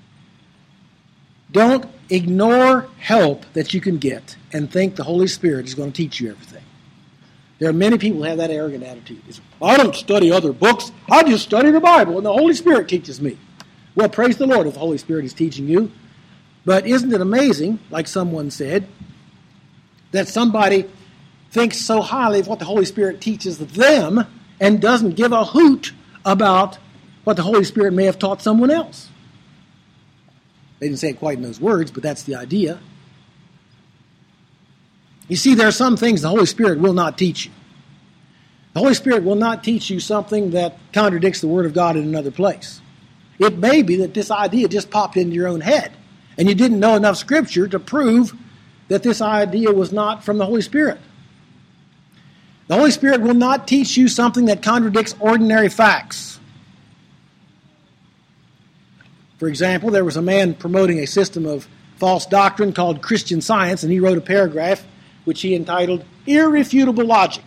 don't ignore help that you can get and think the Holy Spirit is going to teach you everything. There are many people who have that arrogant attitude. I don't study other books. I just study the Bible, and the Holy Spirit teaches me. Well, praise the Lord if the Holy Spirit is teaching you. But isn't it amazing, like someone said, that somebody thinks so highly of what the Holy Spirit teaches them and doesn't give a hoot about what the Holy Spirit may have taught someone else? They didn't say it quite in those words, but that's the idea. You see, there are some things the Holy Spirit will not teach you. The Holy Spirit will not teach you something that contradicts the Word of God in another place. It may be that this idea just popped into your own head, and you didn't know enough Scripture to prove that this idea was not from the Holy Spirit. The Holy Spirit will not teach you something that contradicts ordinary facts. For example, there was a man promoting a system of false doctrine called Christian Science, and he wrote a paragraph which he entitled Irrefutable Logic.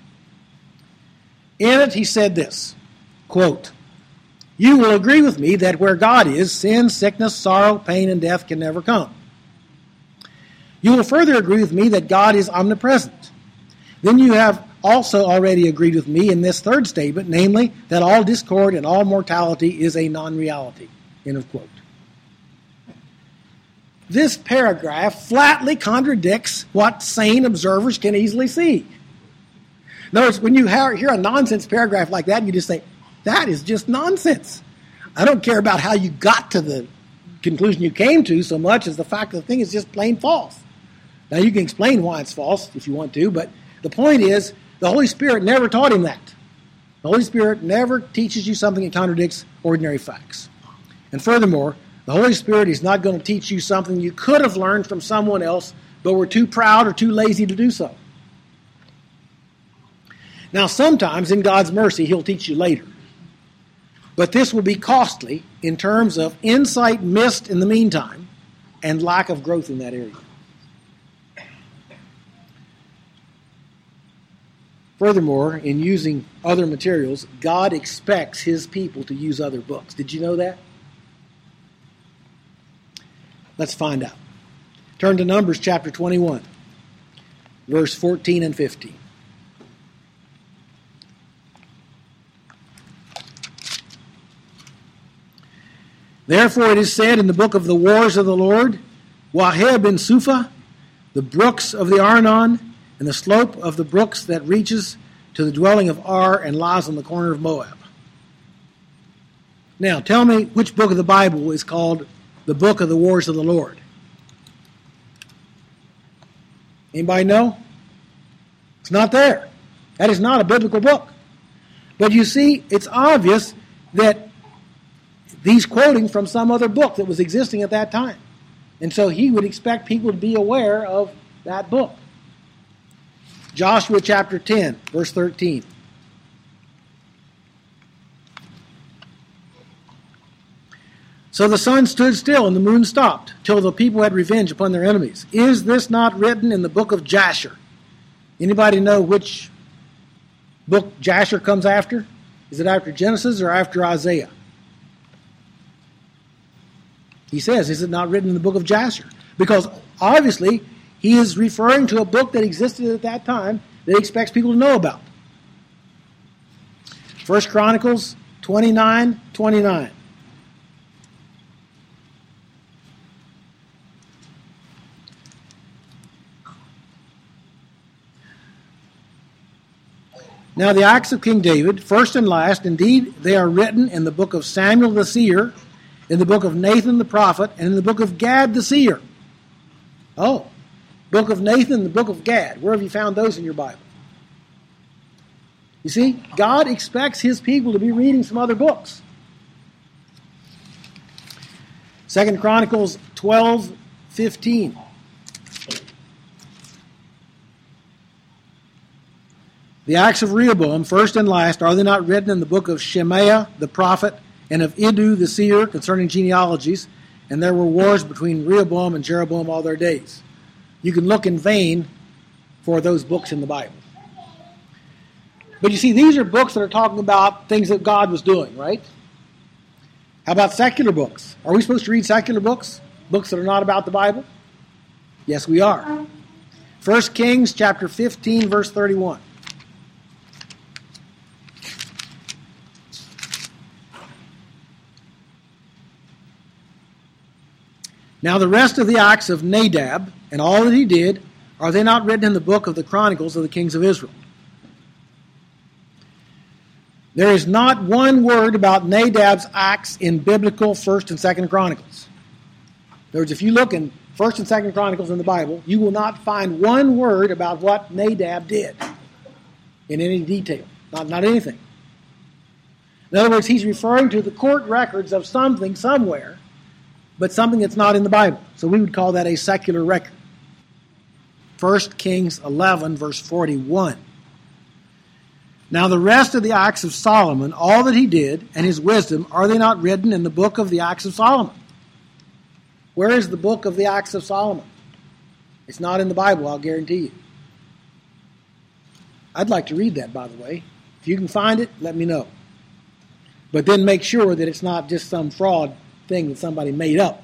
In it, he said this, quote, "You will agree with me that where God is, sin, sickness, sorrow, pain, and death can never come. You will further agree with me that God is omnipresent. Then you have also already agreed with me in this third statement, namely, that all discord and all mortality is a non-reality." End of quote. This paragraph flatly contradicts what sane observers can easily see. In other words, when you hear a nonsense paragraph like that, you just say, that is just nonsense. I don't care about how you got to the conclusion you came to so much as the fact that the thing is just plain false. Now, you can explain why it's false if you want to, but the point is, the Holy Spirit never taught him that. The Holy Spirit never teaches you something that contradicts ordinary facts. And furthermore, the Holy Spirit is not going to teach you something you could have learned from someone else, but were too proud or too lazy to do so. Now, sometimes in God's mercy, he'll teach you later. But this will be costly in terms of insight missed in the meantime and lack of growth in that area. Furthermore, in using other materials, God expects his people to use other books. Did you know that? Let's find out. Turn to Numbers chapter 21, verse 14 and 15. Therefore it is said in the book of the wars of the Lord, Waheb and Suphah, the brooks of the Arnon, and the slope of the brooks that reaches to the dwelling of Ar and lies on the corner of Moab. Now, tell me which book of the Bible is called the book of the wars of the Lord. Anybody know? It's not there. That is not a biblical book. But you see, it's obvious that he's quoting from some other book that was existing at that time. And so he would expect people to be aware of that book. Joshua chapter 10, verse 13. So the sun stood still and the moon stopped, till the people had revenge upon their enemies. Is this not written in the book of Jasher? Anybody know which book Jasher comes after? Is it after Genesis or after Isaiah? He says, is it not written in the book of Jasher? Because obviously he is referring to a book that existed at that time that he expects people to know about. 1 Chronicles 29:29. Now the acts of King David, first and last, indeed, they are written in the book of Samuel the seer, in the book of Nathan the prophet, and in the book of Gad the seer. Oh, book of Nathan and the book of Gad. Where have you found those in your Bible? You see, God expects his people to be reading some other books. 2 Chronicles 12:15. The acts of Rehoboam, first and last, are they not written in the book of Shemaiah the prophet and of Iddu the seer concerning genealogies? And there were wars between Rehoboam and Jeroboam all their days. You can look in vain for those books in the Bible. But you see, these are books that are talking about things that God was doing, right? How about secular books? Are we supposed to read secular books? Books that are not about the Bible? Yes, we are. 1 Kings chapter 15, verse 31. Now the rest of the acts of Nadab and all that he did, are they not written in the book of the Chronicles of the Kings of Israel? There is not one word about Nadab's acts in biblical 1st and 2nd Chronicles. In other words, if you look in 1st and 2nd Chronicles in the Bible, you will not find one word about what Nadab did in any detail. Not anything. In other words, he's referring to the court records of something somewhere, but something that's not in the Bible. So we would call that a secular record. 1 Kings 11, verse 41. Now the rest of the acts of Solomon, all that he did, and his wisdom, are they not written in the book of the acts of Solomon? Where is the book of the Acts of Solomon? It's not in the Bible, I'll guarantee you. I'd like to read that, by the way. If you can find it, let me know. But then make sure that it's not just some fraud thing that somebody made up.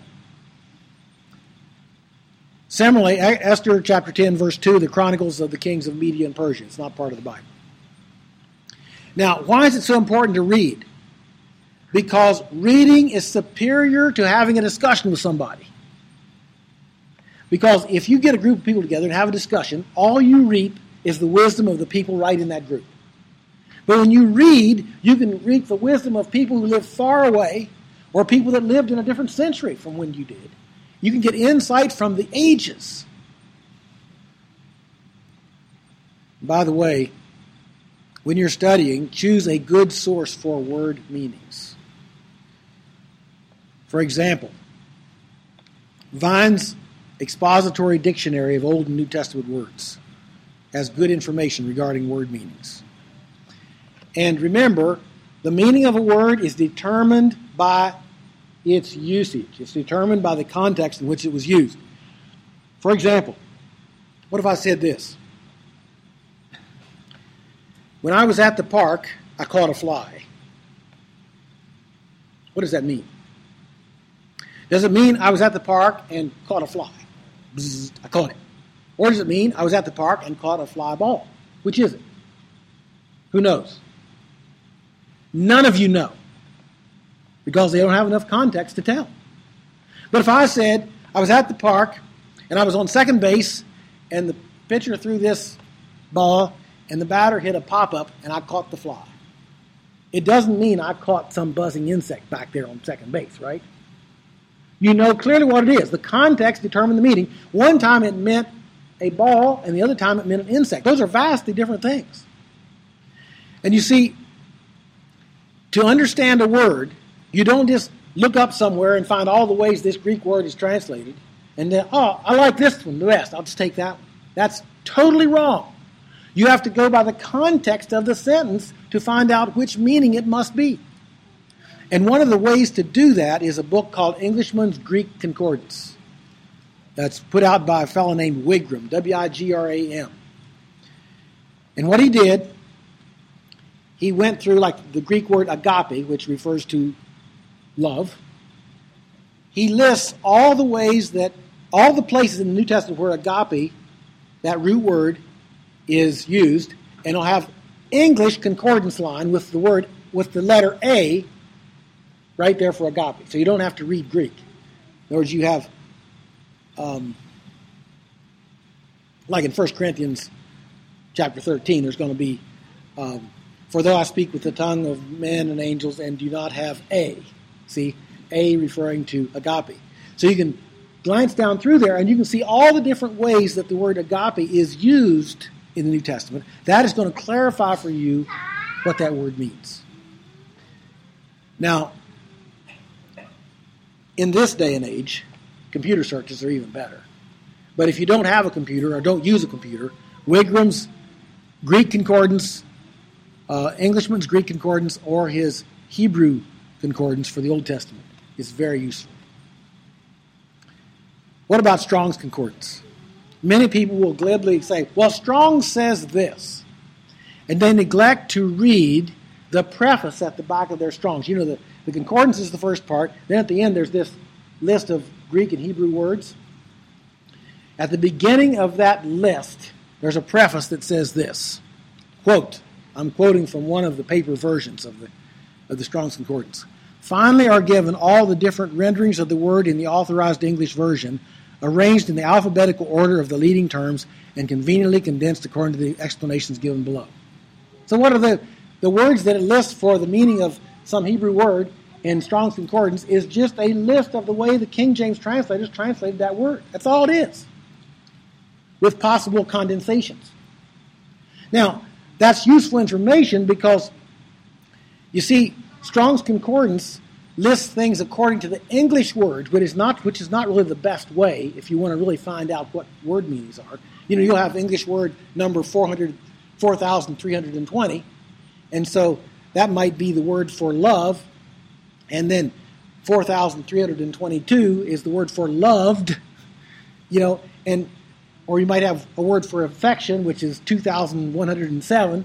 Similarly, Esther chapter 10, verse 2, the Chronicles of the Kings of Media and Persia. It's not part of the Bible. Now, why is it so important to read? Because reading is superior to having a discussion with somebody. Because if you get a group of people together and have a discussion, all you reap is the wisdom of the people right in that group. But when you read, you can reap the wisdom of people who live far away or people that lived in a different century from when you did. You can get insight from the ages. By the way, when you're studying, choose a good source for word meanings. For example, Vine's Expository Dictionary of Old and New Testament Words has good information regarding word meanings. And remember, the meaning of a word is determined by its usage. It's determined by the context in which it was used. For example, what if I said this? When I was at the park, I caught a fly. What does that mean? Does it mean I was at the park and caught a fly? Bzzz, I caught it. Or does it mean I was at the park and caught a fly ball? Which is it? Who knows? None of you know, because they don't have enough context to tell. But if I said I was at the park and I was on second base and the pitcher threw this ball and the batter hit a pop-up and I caught the fly, it doesn't mean I caught some buzzing insect back there on second base, right? You know clearly what it is. The context determined the meaning. One time it meant a ball and the other time it meant an insect. Those are vastly different things. And you see, to understand a word, you don't just look up somewhere and find all the ways this Greek word is translated and then, oh, I like this one the best. I'll just take that one. That's totally wrong. You have to go by the context of the sentence to find out which meaning it must be. And one of the ways to do that is a book called Englishman's Greek Concordance. That's put out by a fellow named Wigram, W-I-G-R-A-M. And what he did, he went through like the Greek word agape, which refers to love. He lists all the ways that, all the places in the New Testament where agape, that root word, is used, and he'll have English concordance line with the word, with the letter A right there for agape. So you don't have to read Greek. In other words, you have, like in 1 Corinthians chapter 13, there's going to be, for though I speak with the tongue of men and angels and do not have A. See, A referring to agape. So you can glance down through there and you can see all the different ways that the word agape is used in the New Testament. That is going to clarify for you what that word means. Now, in this day and age, computer searches are even better. But if you don't have a computer or don't use a computer, Wigram's Greek Concordance, Englishman's Greek Concordance, or his Hebrew Concordance for the Old Testament is very useful. What about Strong's Concordance? Many people will glibly say, well, Strong says this. And they neglect to read the preface at the back of their Strongs. You know, the concordance is the first part. Then at the end, there's this list of Greek and Hebrew words. At the beginning of that list, there's a preface that says this. Quote, I'm quoting from one of the paper versions of the Strong's Concordance. Finally are given all the different renderings of the word in the authorized English version, arranged in the alphabetical order of the leading terms and conveniently condensed according to the explanations given below. So what are the words that it lists for the meaning of some Hebrew word in Strong's Concordance is just a list of the way the King James translators translated that word. That's all it is, with possible condensations. Now, that's useful information because, you see, Strong's Concordance lists things according to the English words, which is not really the best way if you want to really find out what word meanings are. You know, you'll have English word number 4,320, and so that might be the word for love, and then 4,322 is the word for loved, or you might have a word for affection, which is 2,107.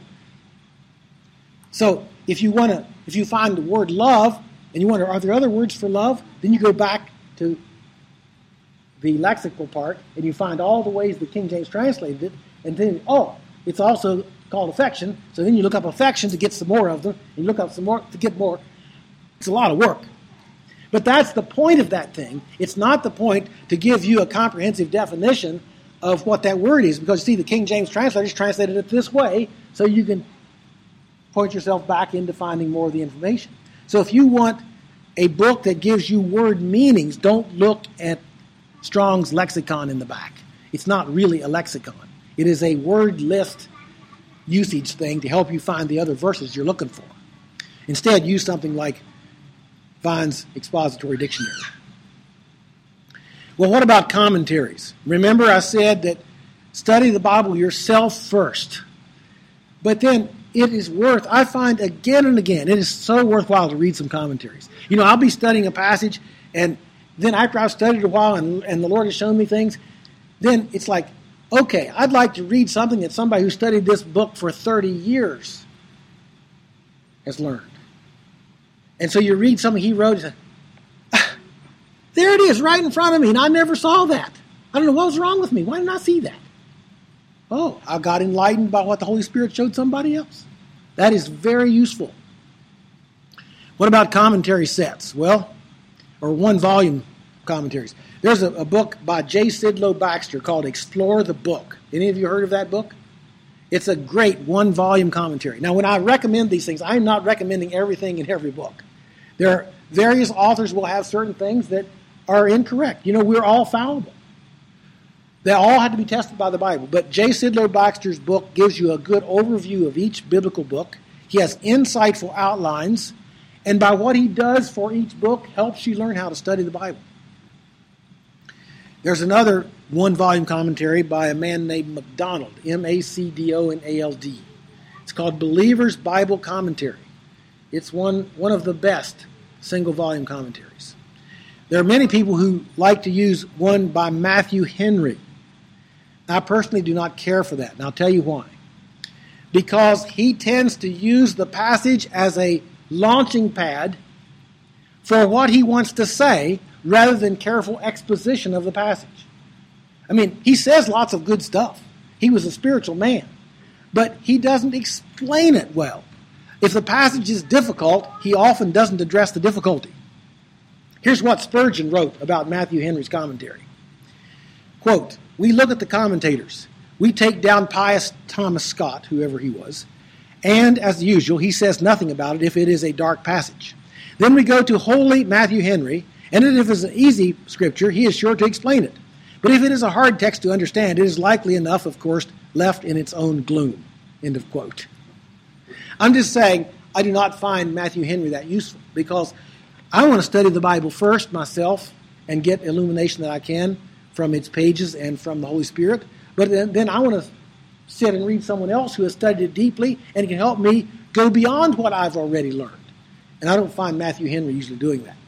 So if you find the word love, and you wonder, are there other words for love? Then you go back to the lexical part, and you find all the ways the King James translated it, and then, it's also called affection. So then you look up affection to get some more of them, and you look up some more to get more. It's a lot of work. But that's the point of that thing. It's not the point to give you a comprehensive definition of what that word is, because, see, the King James translators translated it this way, so you can point yourself back into finding more of the information. So if you want a book that gives you word meanings, don't look at Strong's lexicon in the back. It's not really a lexicon. It is a word list usage thing to help you find the other verses you're looking for. Instead, use something like Vine's Expository Dictionary. Well, what about commentaries? Remember I said that study the Bible yourself first. But then I find again and again, it is so worthwhile to read some commentaries. I'll be studying a passage, and then after I've studied a while and the Lord has shown me things, then it's like, okay, I'd like to read something that somebody who studied this book for 30 years has learned. And so you read something he wrote, and say, there it is right in front of me, and I never saw that. I don't know what was wrong with me. Why didn't I see that? Oh, I got enlightened by what the Holy Spirit showed somebody else. That is very useful. What about commentary sets? Well, or one-volume commentaries. There's a book by J. Sidlow Baxter called Explore the Book. Any of you heard of that book? It's a great one-volume commentary. Now, when I recommend these things, I'm not recommending everything in every book. There are various authors will have certain things that are incorrect. We're all fallible. They all had to be tested by the Bible. But J. Sidlow Baxter's book gives you a good overview of each biblical book. He has insightful outlines, and by what he does for each book helps you learn how to study the Bible. There's another one-volume commentary by a man named MacDonald, Macdonald. It's called Believer's Bible Commentary. It's one of the best single-volume commentaries. There are many people who like to use one by Matthew Henry. I personally do not care for that, and I'll tell you why. Because he tends to use the passage as a launching pad for what he wants to say rather than careful exposition of the passage. He says lots of good stuff. He was a spiritual man, but he doesn't explain it well. If the passage is difficult, he often doesn't address the difficulty. Here's what Spurgeon wrote about Matthew Henry's commentary. Quote, we look at the commentators. We take down pious Thomas Scott, whoever he was, and, as usual, he says nothing about it if it is a dark passage. Then we go to holy Matthew Henry, and if it is an easy scripture, he is sure to explain it. But if it is a hard text to understand, it is likely enough, of course, left in its own gloom. End of quote. I'm just saying I do not find Matthew Henry that useful because I want to study the Bible first myself and get illumination that I can from its pages and from the Holy Spirit. But then I want to sit and read someone else who has studied it deeply and can help me go beyond what I've already learned. And I don't find Matthew Henry usually doing that.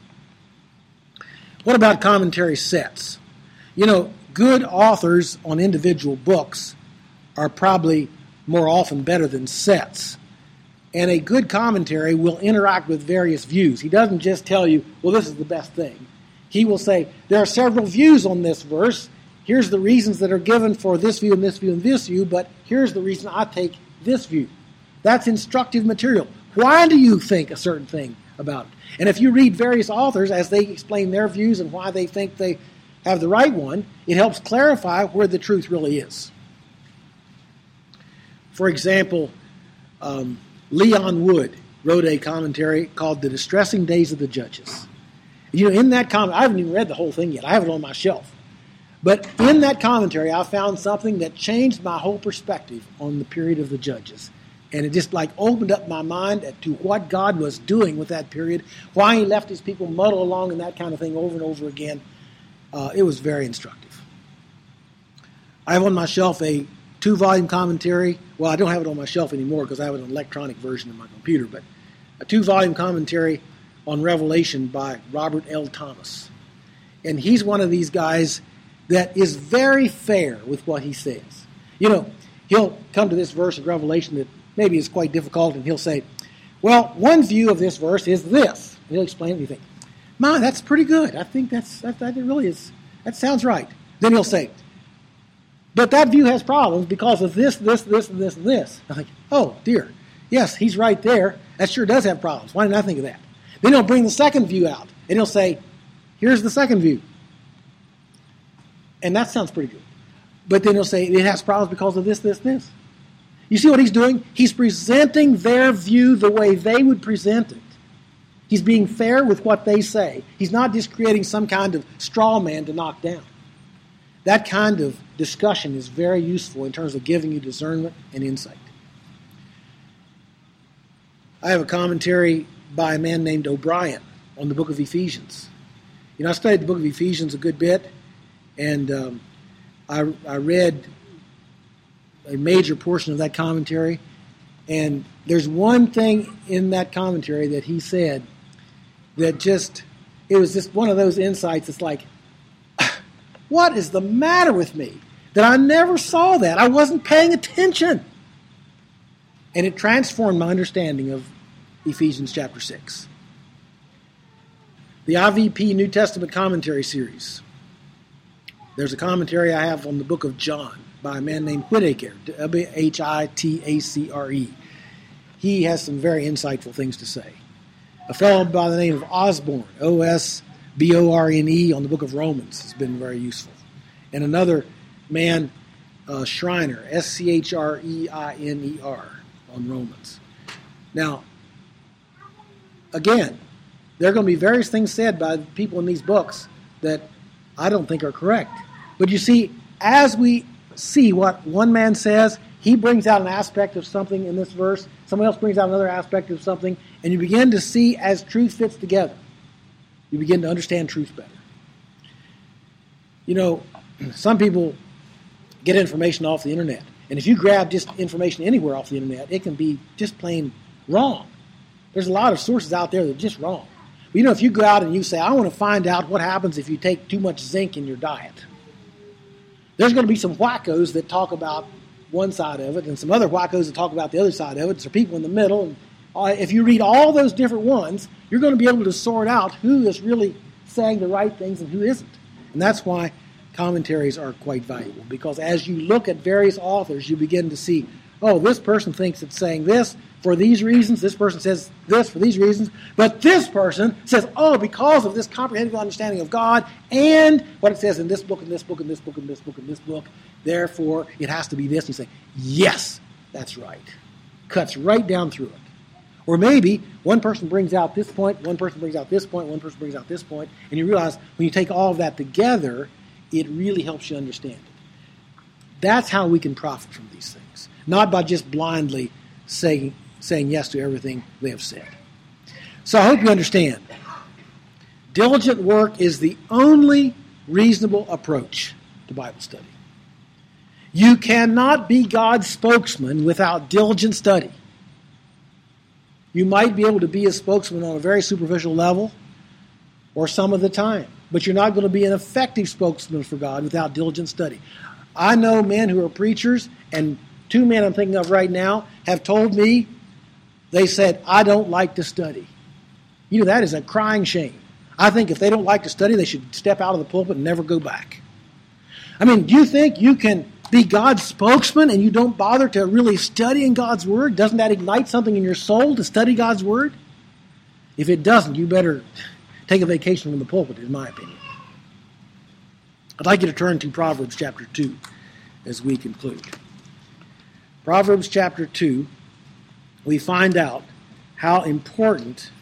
What about commentary sets? Good authors on individual books are probably more often better than sets. And a good commentary will interact with various views. He doesn't just tell you, well, this is the best thing. He will say, there are several views on this verse. Here's the reasons that are given for this view and this view and this view, but here's the reason I take this view. That's instructive material. Why do you think a certain thing about it? And if you read various authors as they explain their views and why they think they have the right one, it helps clarify where the truth really is. For example, Leon Wood wrote a commentary called The Distressing Days of the Judges. In that comment, I haven't even read the whole thing yet. I have it on my shelf. But in that commentary, I found something that changed my whole perspective on the period of the Judges. And it just opened up my mind to what God was doing with that period, why he left his people muddle along and that kind of thing over and over again. It was very instructive. I have on my shelf a 2-volume commentary. Well, I don't have it on my shelf anymore because I have an electronic version of my computer, but a 2-volume commentary on Revelation by Robert L. Thomas. And he's one of these guys that is very fair with what he says. You know, he'll come to this verse of Revelation that maybe is quite difficult, and he'll say, well, one view of this verse is this. And he'll explain it, and you think, man, that's pretty good. I think that really is, that sounds right. Then he'll say, but that view has problems because of this, and this. I think, oh, dear. Yes, he's right there. That sure does have problems. Why didn't I think of that? Then he'll bring the second view out, and he'll say, here's the second view. And that sounds pretty good. But then he'll say, it has problems because of this. You see what he's doing? He's presenting their view the way they would present it. He's being fair with what they say. He's not just creating some kind of straw man to knock down. That kind of discussion is very useful in terms of giving you discernment and insight. I have a commentary by a man named O'Brien on the book of Ephesians. You know, I studied the book of Ephesians a good bit, and I read a major portion of that commentary, and there's one thing in that commentary that he said that it was just one of those insights that's like, what is the matter with me that I never saw that? I wasn't paying attention. And it transformed my understanding of Ephesians chapter 6. The IVP New Testament Commentary Series. There's a commentary I have on the book of John by a man named Whitaker, Whitacre. He has some very insightful things to say. A fellow by the name of Osborne, Osborne, on the book of Romans has been very useful. And another man, Schreiner, Schreiner, on Romans. Now, again, there are going to be various things said by people in these books that I don't think are correct. But you see, as we see what one man says, he brings out an aspect of something in this verse, someone else brings out another aspect of something, and you begin to see as truth fits together. You begin to understand truth better. You know, some people get information off the internet, and if you grab just information anywhere off the internet, it can be just plain wrong. There's a lot of sources out there that are just wrong. But you know, if you go out and you say, I want to find out what happens if you take too much zinc in your diet, there's going to be some wackos that talk about one side of it and some other wackos that talk about the other side of it. There's people in the middle. And if you read all those different ones, you're going to be able to sort out who is really saying the right things and who isn't. And that's why commentaries are quite valuable, because as you look at various authors, you begin to see, oh, this person thinks it's saying this for these reasons, this person says this for these reasons, but this person says, oh, because of this comprehensive understanding of God and what it says in this book, and this book, and this book, and this book, and this book, therefore it has to be this. And you say, yes, that's right. Cuts right down through it. Or maybe one person brings out this point, one person brings out this point, one person brings out this point, and you realize when you take all of that together, it really helps you understand it. That's how we can profit from these things, not by just blindly saying yes to everything they have said. So I hope you understand. Diligent work is the only reasonable approach to Bible study. You cannot be God's spokesman without diligent study. You might be able to be a spokesman on a very superficial level or some of the time, but you're not going to be an effective spokesman for God without diligent study. I know men who are preachers, and two men I'm thinking of right now have told me, they said, I don't like to study. You know, that is a crying shame. I think if they don't like to study, they should step out of the pulpit and never go back. I mean, do you think you can be God's spokesman and you don't bother to really study in God's Word? Doesn't that ignite something in your soul to study God's Word? If it doesn't, you better take a vacation from the pulpit, in my opinion. I'd like you to turn to Proverbs chapter 2 as we conclude. Proverbs chapter 2, we find out how important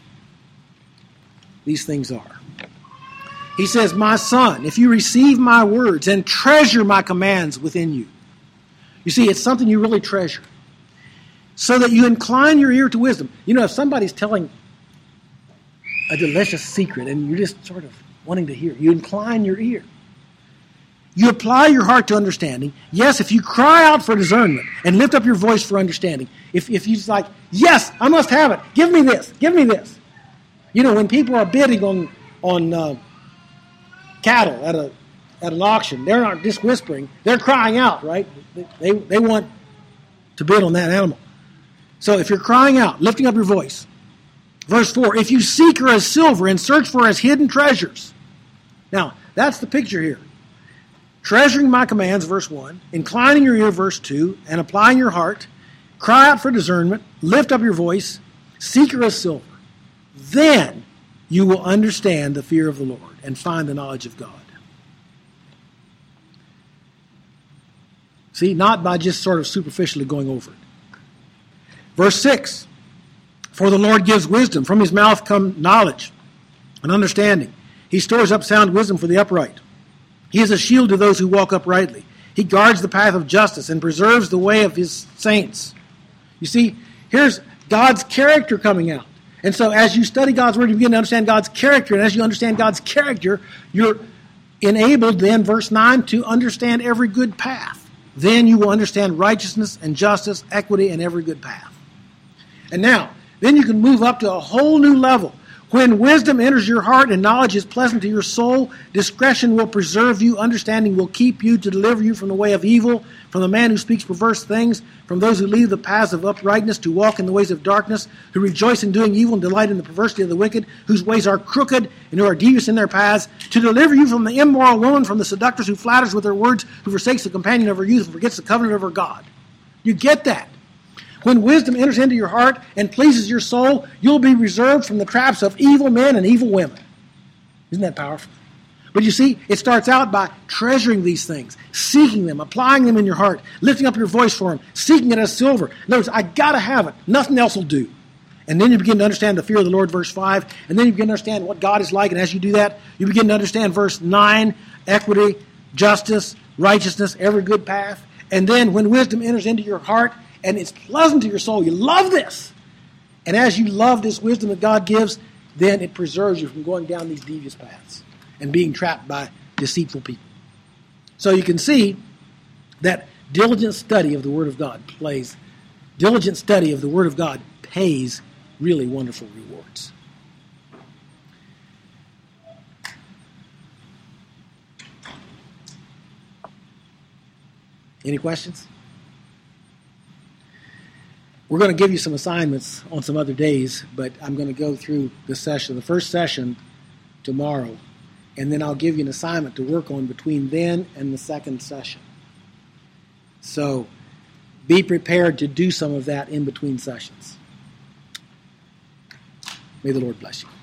these things are. He says, my son, if you receive my words and treasure my commands within you. You see, it's something you really treasure. So that you incline your ear to wisdom. You know, if somebody's telling a delicious secret and you're just sort of wanting to hear, you incline your ear. You apply your heart to understanding. Yes, if you cry out for discernment and lift up your voice for understanding, if you just like, yes, I must have it. Give me this. Give me this. You know, when people are bidding on cattle at an auction, they're not just whispering, they're crying out, right? They want to bid on that animal. So if you're crying out, lifting up your voice. Verse 4, if you seek her as silver and search for her as hidden treasures. Now, that's the picture here. Treasuring my commands, verse 1, inclining your ear, verse 2, and applying your heart, cry out for discernment, lift up your voice, seek her as silver. Then you will understand the fear of the Lord and find the knowledge of God. See, not by just sort of superficially going over it. Verse 6, for the Lord gives wisdom. From his mouth come knowledge and understanding. He stores up sound wisdom for the upright. He is a shield to those who walk uprightly. He guards the path of justice and preserves the way of his saints. You see, here's God's character coming out. And so as you study God's word, you begin to understand God's character. And as you understand God's character, you're enabled then, verse 9, to understand every good path. Then you will understand righteousness and justice, equity, and every good path. And now, then you can move up to a whole new level. When wisdom enters your heart and knowledge is pleasant to your soul, discretion will preserve you, understanding will keep you to deliver you from the way of evil, from the man who speaks perverse things, from those who leave the paths of uprightness to walk in the ways of darkness, who rejoice in doing evil and delight in the perversity of the wicked, whose ways are crooked and who are devious in their paths, to deliver you from the immoral woman, from the seductress who flatters with her words, who forsakes the companion of her youth and forgets the covenant of her God. You get that? When wisdom enters into your heart and pleases your soul, you'll be reserved from the traps of evil men and evil women. Isn't that powerful? But you see, it starts out by treasuring these things, seeking them, applying them in your heart, lifting up your voice for them, seeking it as silver. In other words, I got to have it. Nothing else will do. And then you begin to understand the fear of the Lord, verse 5. And then you begin to understand what God is like. And as you do that, you begin to understand verse 9, equity, justice, righteousness, every good path. And then when wisdom enters into your heart, and it's pleasant to your soul. You love this. And as you love this wisdom that God gives, then it preserves you from going down these devious paths and being trapped by deceitful people. So you can see that diligent study of the Word of God pays really wonderful rewards. Any questions? We're going to give you some assignments on some other days, but I'm going to go through the first session tomorrow, and then I'll give you an assignment to work on between then and the second session. So be prepared to do some of that in between sessions. May the Lord bless you.